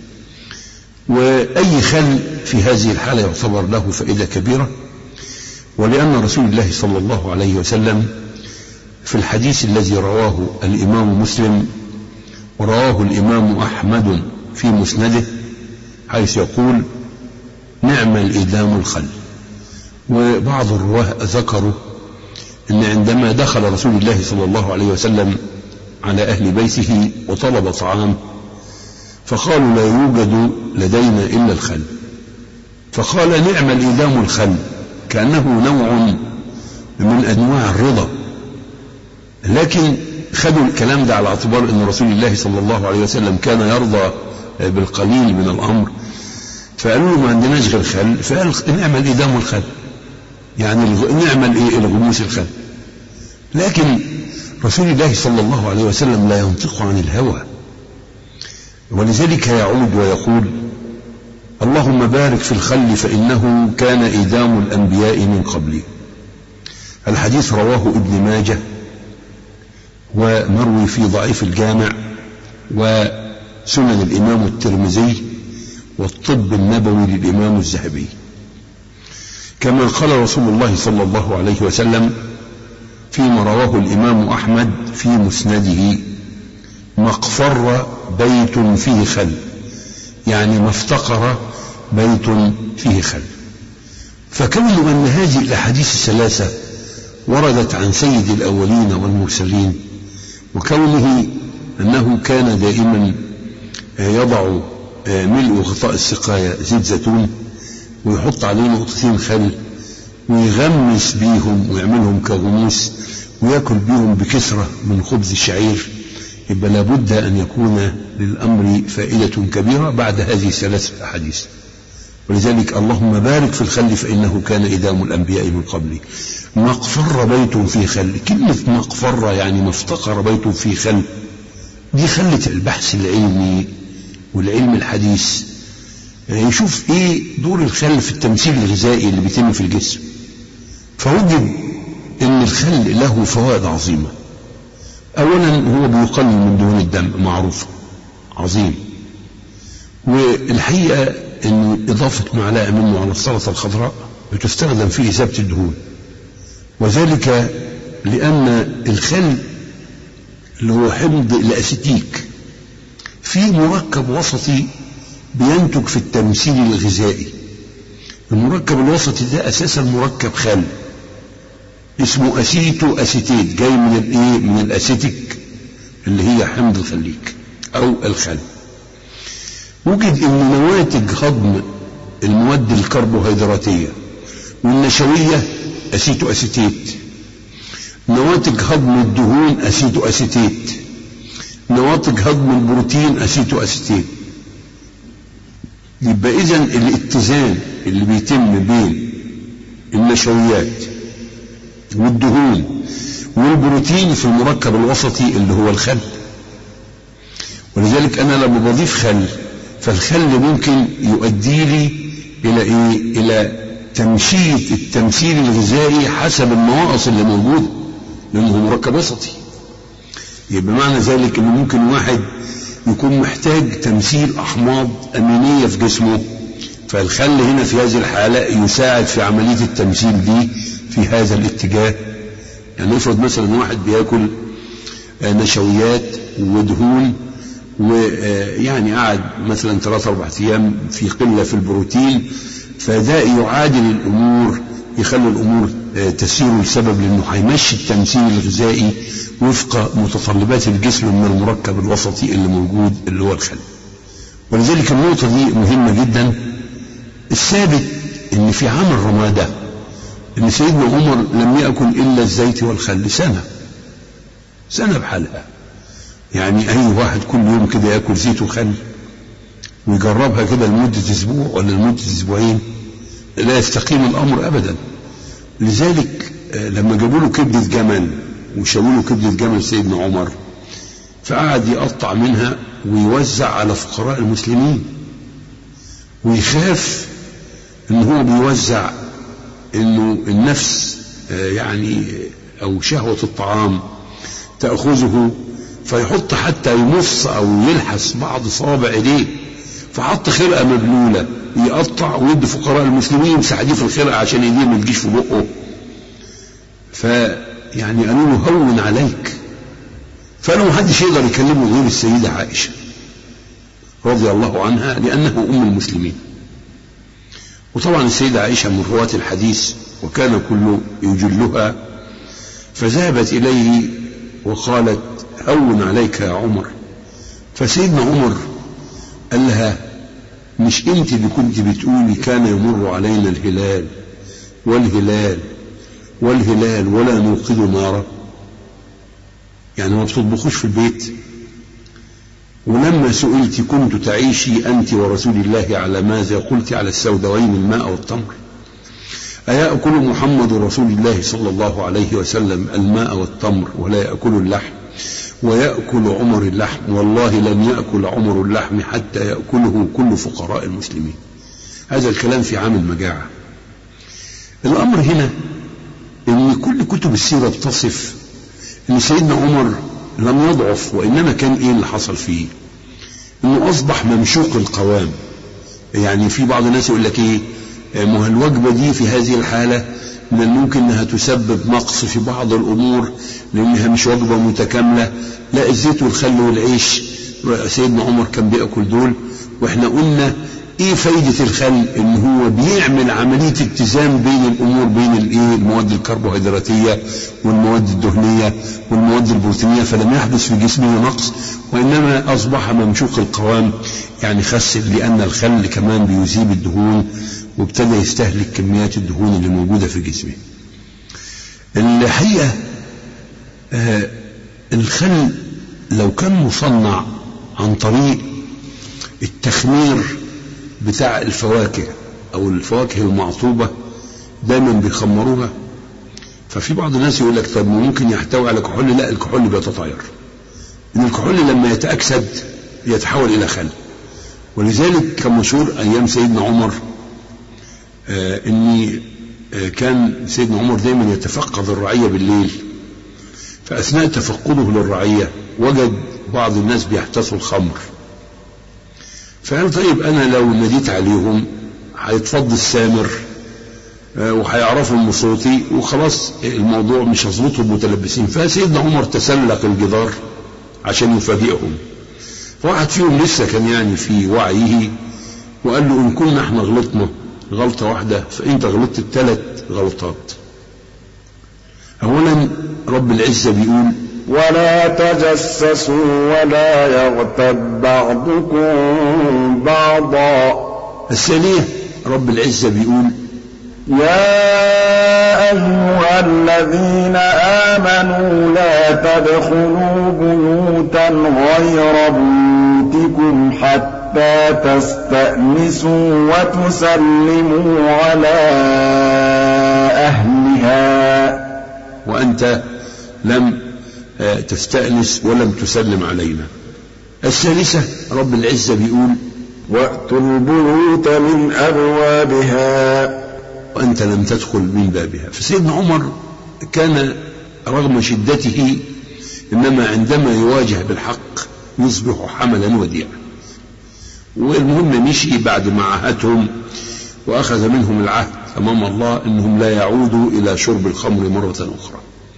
وأي خل في هذه الحالة يعتبر له فائدة كبيرة، ولأن رسول الله صلى الله عليه وسلم في الحديث الذي رواه الإمام مسلم ورواه الإمام أحمد في مسنده حيث يقول نعم الإدام الخل. وبعض الرواه ذكروا أن عندما دخل رسول الله صلى الله عليه وسلم على أهل بيته وطلب طعام فقالوا لا يوجد لدينا إلا الخل، فقال نعم الإدام الخل، كأنه نوع من أنواع الرضا. لكن خدوا الكلام ده على اعتبار أن رسول الله صلى الله عليه وسلم كان يرضى بالقليل من الأمر، فقالوا له ما عندناش غير خل، فقال نعم الإدام الخل، يعني نعم الغموس الخل. لكن رسول الله صلى الله عليه وسلم لا ينطق عن الهوى، ولذلك يعود ويقول اللهم بارك في الخل فإنه كان إدام الأنبياء من قبلي. الحديث رواه ابن ماجه ومروي في ضعيف الجامع وسنن الإمام الترمذي والطب النبوي للإمام الذهبي. كما قال رسول الله صلى الله عليه وسلم فيما رواه الإمام أحمد في مسنده ما اقفر بيت فيه خل، يعني ما افتقر بيت فيه خل. فكون أن هذه الأحاديث الثلاثة وردت عن سيد الأولين والمرسلين، وكونه أنه كان دائما يضع ملء غطاء السقاية زيت زيتون ويحط عليه نقطتين خل ويغمس بيهم ويعملهم كغموس ويأكل بيهم بكثرة من خبز الشعير، يبقى لابد أن يكون للأمر فائدة كبيرة بعد هذه الثلاثة أحاديث. ولذلك اللهم بارك في الخل فإنه كان إدام الأنبياء من قبلي. ما اقفر بيت فيه خل، كلمة ما اقفر يعني ما افتقر بيت فيه خل، دي خلت البحث العلمي والعلم الحديث يشوف ايه دور الخل في التمثيل الغذائي اللي بيتم في الجسم، فوجد ان الخل له فوائد عظيمة. اولا هو بيقلل من دهون الدم، معروف عظيم، والحقيقة ان اضافة معلقة منه على السلطة الخضراء بتستخدم في إذابة الدهون، وذلك لأن الخل اللي هو حمض الأسيتيك فيه مركب وسطي بينتج في التمثيل الغذائي. المركب الوسطي ده أساسا مركب خل اسمه أسيتو أسيتيت، جاي من الإيه؟ من الأسيتيك اللي هي حمض الخليك أو الخل. وجد أن نواتج هضم المواد الكربوهيدراتية والنشوية أسيتو أسيتيت، نواتج هضم الدهون أسيتو أسيتيت، نواتج هضم البروتين أسيتو أسيتيت. يبقى إذن الاتزان اللي بيتم بين النشويات والدهون والبروتين في المركب الوسطي اللي هو الخل. ولذلك أنا لما بضيف خل، فالخل ممكن يؤدي لي إلى إيه؟ إلى تمشيط التمثيل الغذائي حسب النواقص اللي موجودة، لأنه مركب وسطي. يبقى معنى ذلك أنه ممكن واحد يكون محتاج تمثيل أحماض أمينية في جسمه، فالخل هنا في هذه الحالة يساعد في عملية التمثيل دي في هذا الاتجاه. يعني افرض مثلا واحد بياكل نشويات ودهون، ويعني قعد مثلا 3-4 أيام في قلة في البروتين، فده يعادل الأمور، يخلي الأمور تسير لسبب، لأنه هيمشي التمثيل الغذائي وفق متطلبات الجسم من المركب الوسطي اللي موجود اللي هو الخل. ولذلك النقطة دي مهمة جدا. الثابت ان في عام الرمادة ان سيدنا عمر لم يأكل إلا الزيت والخل سنة بحالها. يعني أي واحد كل يوم كده يأكل زيت وخل ويجربها كده لمدة أسبوع ولا لمدة أسبوعين لا يستقيم الأمر أبدا. لذلك لما جابوا له كبدة جمل وشالوا له كبدة جمل سيدنا عمر، فقعد يقطع منها ويوزع على فقراء المسلمين، ويخاف إن هو بيوزع إنه النفس يعني أو شهوة الطعام تأخذه، فيحط حتى يمص أو يلحس بعض صوابع إيديه، فحط خرقة مبلولة يقطع ويدي فقراء المسلمين يمسحديه في الخرقة عشان إيديه ما تجيش في بقه. فيعني قالوا له هون عليك، فقالوا محدش يقدر يكلمه غير السيدة عائشة رضي الله عنها لأنه أم المسلمين. وطبعا السيدة عائشة من رواة الحديث وكان كل يجلها، فذهبت إليه وقالت هون عليك يا عمر. فسيدنا عمر قال لها مش انت اللي كنت بتقولي كان يمر علينا الهلال والهلال والهلال ولا نوقد نارا؟ يعني ما بتطبخوش في البيت. ولما سئلت كنت تعيشي أنت ورسول الله على ماذا؟ قلت على السودوين الماء والتمر. أيأكل محمد رسول الله صلى الله عليه وسلم الماء والتمر ولا يأكل اللحم؟ ويأكل عمر اللحم، والله لن يأكل عمر اللحم حتى يأكله كل فقراء المسلمين. هذا الكلام في عام المجاعة. الأمر هنا إن كل كتب السيرة بتصف إن سيدنا عمر لم يضعف، وإنما كان إيه اللي حصل فيه؟ إنه أصبح ممشوق القوام. يعني في بعض الناس يقول لك إيه، ما الوجبة دي في هذه الحالة من الممكن أنها تسبب نقص في بعض الأمور لأنها مش وجبة متكاملة. لا، الزيت والخل والعيش سيدنا عمر كان بيأكل دول. وإحنا قلنا إيه فايدة الخل؟ إن هو بيعمل عملية اتزان بين الأمور، بين المواد الكربوهيدراتية والمواد الدهنية والمواد البروتينية، فلم يحدث في جسمه نقص، وإنما أصبح ممشوق القوام، يعني خسر، لأن الخل كمان بيذيب الدهون وابتدى يستهلك كميات الدهون اللي موجودة في جسمه. الحقيقة الخل لو كان مصنع عن طريق التخمير بتاع الفواكه أو الفواكه المعطوبة دايما بيخمروها، ففي بعض الناس يقول لك طب ممكن يحتوي على كحول. لا، الكحول بيتطاير، إن الكحول لما يتأكسد يتحول إلى خل. ولذلك كان مشهور أيام سيدنا عمر إن كان سيدنا عمر دايما يتفقد الرعية بالليل، فأثناء تفقده للرعية وجد بعض الناس بيحتسوا الخمر، فقال طيب أنا لو ناديت عليهم هيتفض السامر وهيعرفوا من صوتي وخلاص الموضوع مش هظبطهم متلبسين. فسيدنا عمر تسلق الجدار عشان يفاجئهم، فواحد فيهم لسه كان يعني في وعيه وقال له إن كنا احنا غلطنا غلطة واحدة فأنت غلطت 3 غلطات. أولا رب العزة بيقول ولا تجسسوا ولا يغتب بعضكم بعضا. الثانية رب العزة بيقول يا أيها الذين آمنوا لا تدخلوا بيوتا غير بيوتكم حتى تستأنسوا وتسلموا على أهلها. وأنت لم تستأنس ولم تسلم علينا. الثالثة رب العزة بيقول وأتوا البيوت من أبوابها وأنت لم تدخل من بابها. فسيدنا عمر كان رغم شدته إنما عندما يواجه بالحق يصبح حملا وديعا. والمهم مشي بعد ما عاهدهم وأخذ منهم العهد أمام الله أنهم لا يعودوا إلى شرب الخمر مرة أخرى.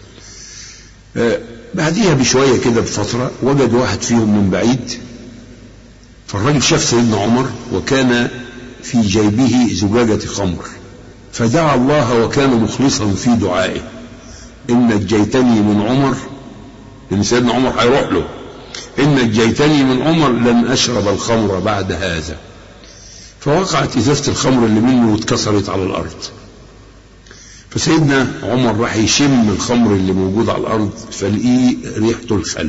بعدها بشوية كده بفترة وجد واحد فيهم من بعيد، فالراجل شاف سيدنا عمر وكان في جيبه زجاجة خمر، فدعا الله وكان مخلصا في دعائه: إن نجيتني من عمر، لأن سيدنا عمر هيروح له، إن نجيتني من عمر لن أشرب الخمر بعد هذا. فوقعت إزازة الخمر اللي منه واتكسرت على الأرض. فسيدنا عمر راح يشم الخمر اللي موجود على الأرض فلقيه ريحته الخل،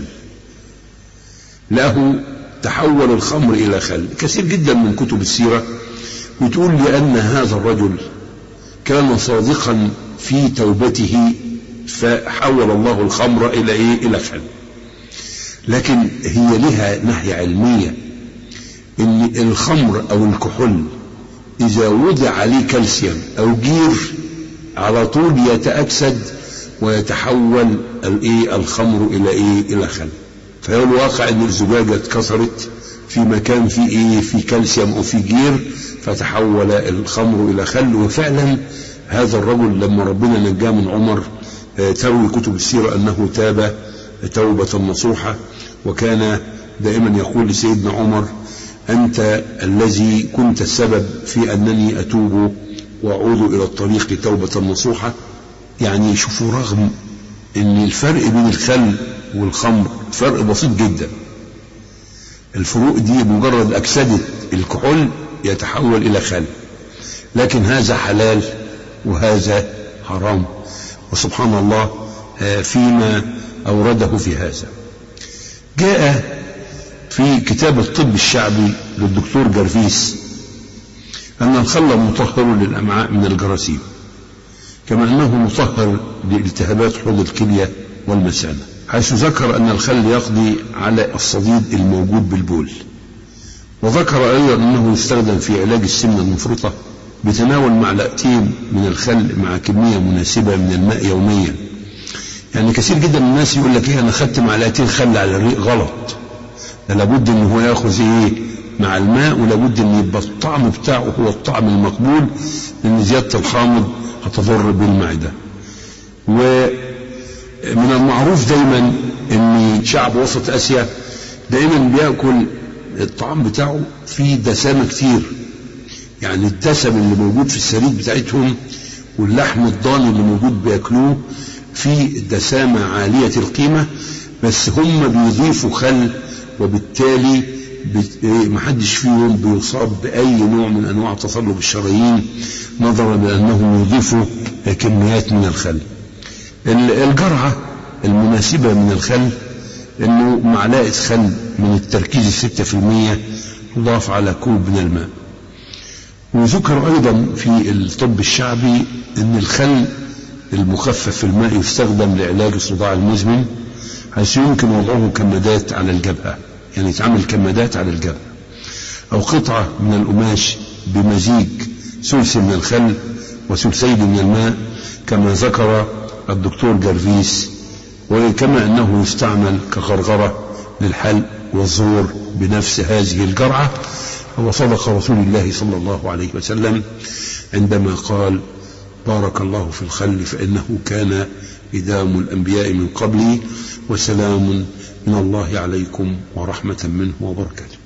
له تحول الخمر إلى خل. كثير جدا من كتب السيرة بتقول لأن هذا الرجل كان صادقا في توبته فحول الله الخمر إلى خل. لكن هي لها ناحية علمية، إن الخمر أو الكحول إذا وضع عليه كالسيوم أو جير على طول يتأكسد ويتحول الخمر إلى خل. فهو الواقع أن الزجاجة اتكسرت في مكان في كالسيوم أو في جير فتحول الخمر إلى خل. وفعلا هذا الرجل لما ربنا نجاه من عمر تروي كتب السيرة أنه تاب توبة نصوحة، وكان دائما يقول لسيدنا عمر: أنت الذي كنت السبب في أنني أتوب وأعود إلى الطريق توبة نصوحة. يعني شوفوا، رغم أن الفرق بين الخل والخمر فرق بسيط جدا، الفروق دي مجرد أكسدة الكحول يتحول إلى خل، لكن هذا حلال وهذا حرام. وسبحان الله فيما أورده في هذا. جاء في كتاب الطب الشعبي للدكتور جرفيس أن الخل مطهر للأمعاء من الجراثيم، كما أنه مطهر لالتهابات حوض الكلية والمثانة، حيث ذكر أن الخل يقضي على الصديد الموجود بالبول. وذكر أيضا أنه يستخدم في علاج السمنة المفرطة بتناول معلقتين من الخل مع كمية مناسبة من الماء يوميا. يعني كثير جدا من الناس يقول لك أنا خدت معلقتين خل على الريق. غلط، ده لابد أنه هو يأخذ مع الماء، ولابد أن يبقى الطعم بتاعه هو الطعم المقبول، لأن زيادة الحامض هتضر بالمعدة. ومن المعروف دايما أن شعب وسط آسيا دايما بيأكل الطعام بتاعه فيه دسامة كتير، يعني الدسم اللي موجود في السريد بتاعتهم واللحم الضاني اللي موجود بيأكلوه فيه دسامة عالية القيمة، بس هم بيضيفوا خل، وبالتالي محدش فيهم بيصاب بأي نوع من أنواع تصلب الشرايين نظرا لأنهم يضيفوا كميات من الخل. الجرعة المناسبة من الخل أنه معلقة خل من التركيز 6% تضاف على كوب من الماء. وذكر أيضا في الطب الشعبي أن الخل المخفف في الماء يستخدم لعلاج الصداع المزمن، حيث يمكن وضعه كمادات على الجبهة، يعني تعمل كمادات على الجبهة، أو قطعة من القماش بمزيج ثلث من الخل وثلثين من الماء كما ذكر الدكتور جرفيس، وكما أنه يستعمل كغرغرة للحلق والزور بنفس هذه الجرعة. وصدق رسول الله صلى الله عليه وسلم عندما قال: بارك الله في الخل فإنه كان إدام الأنبياء من قبلي، وسلام من الله عليكم ورحمة منه وبركاته.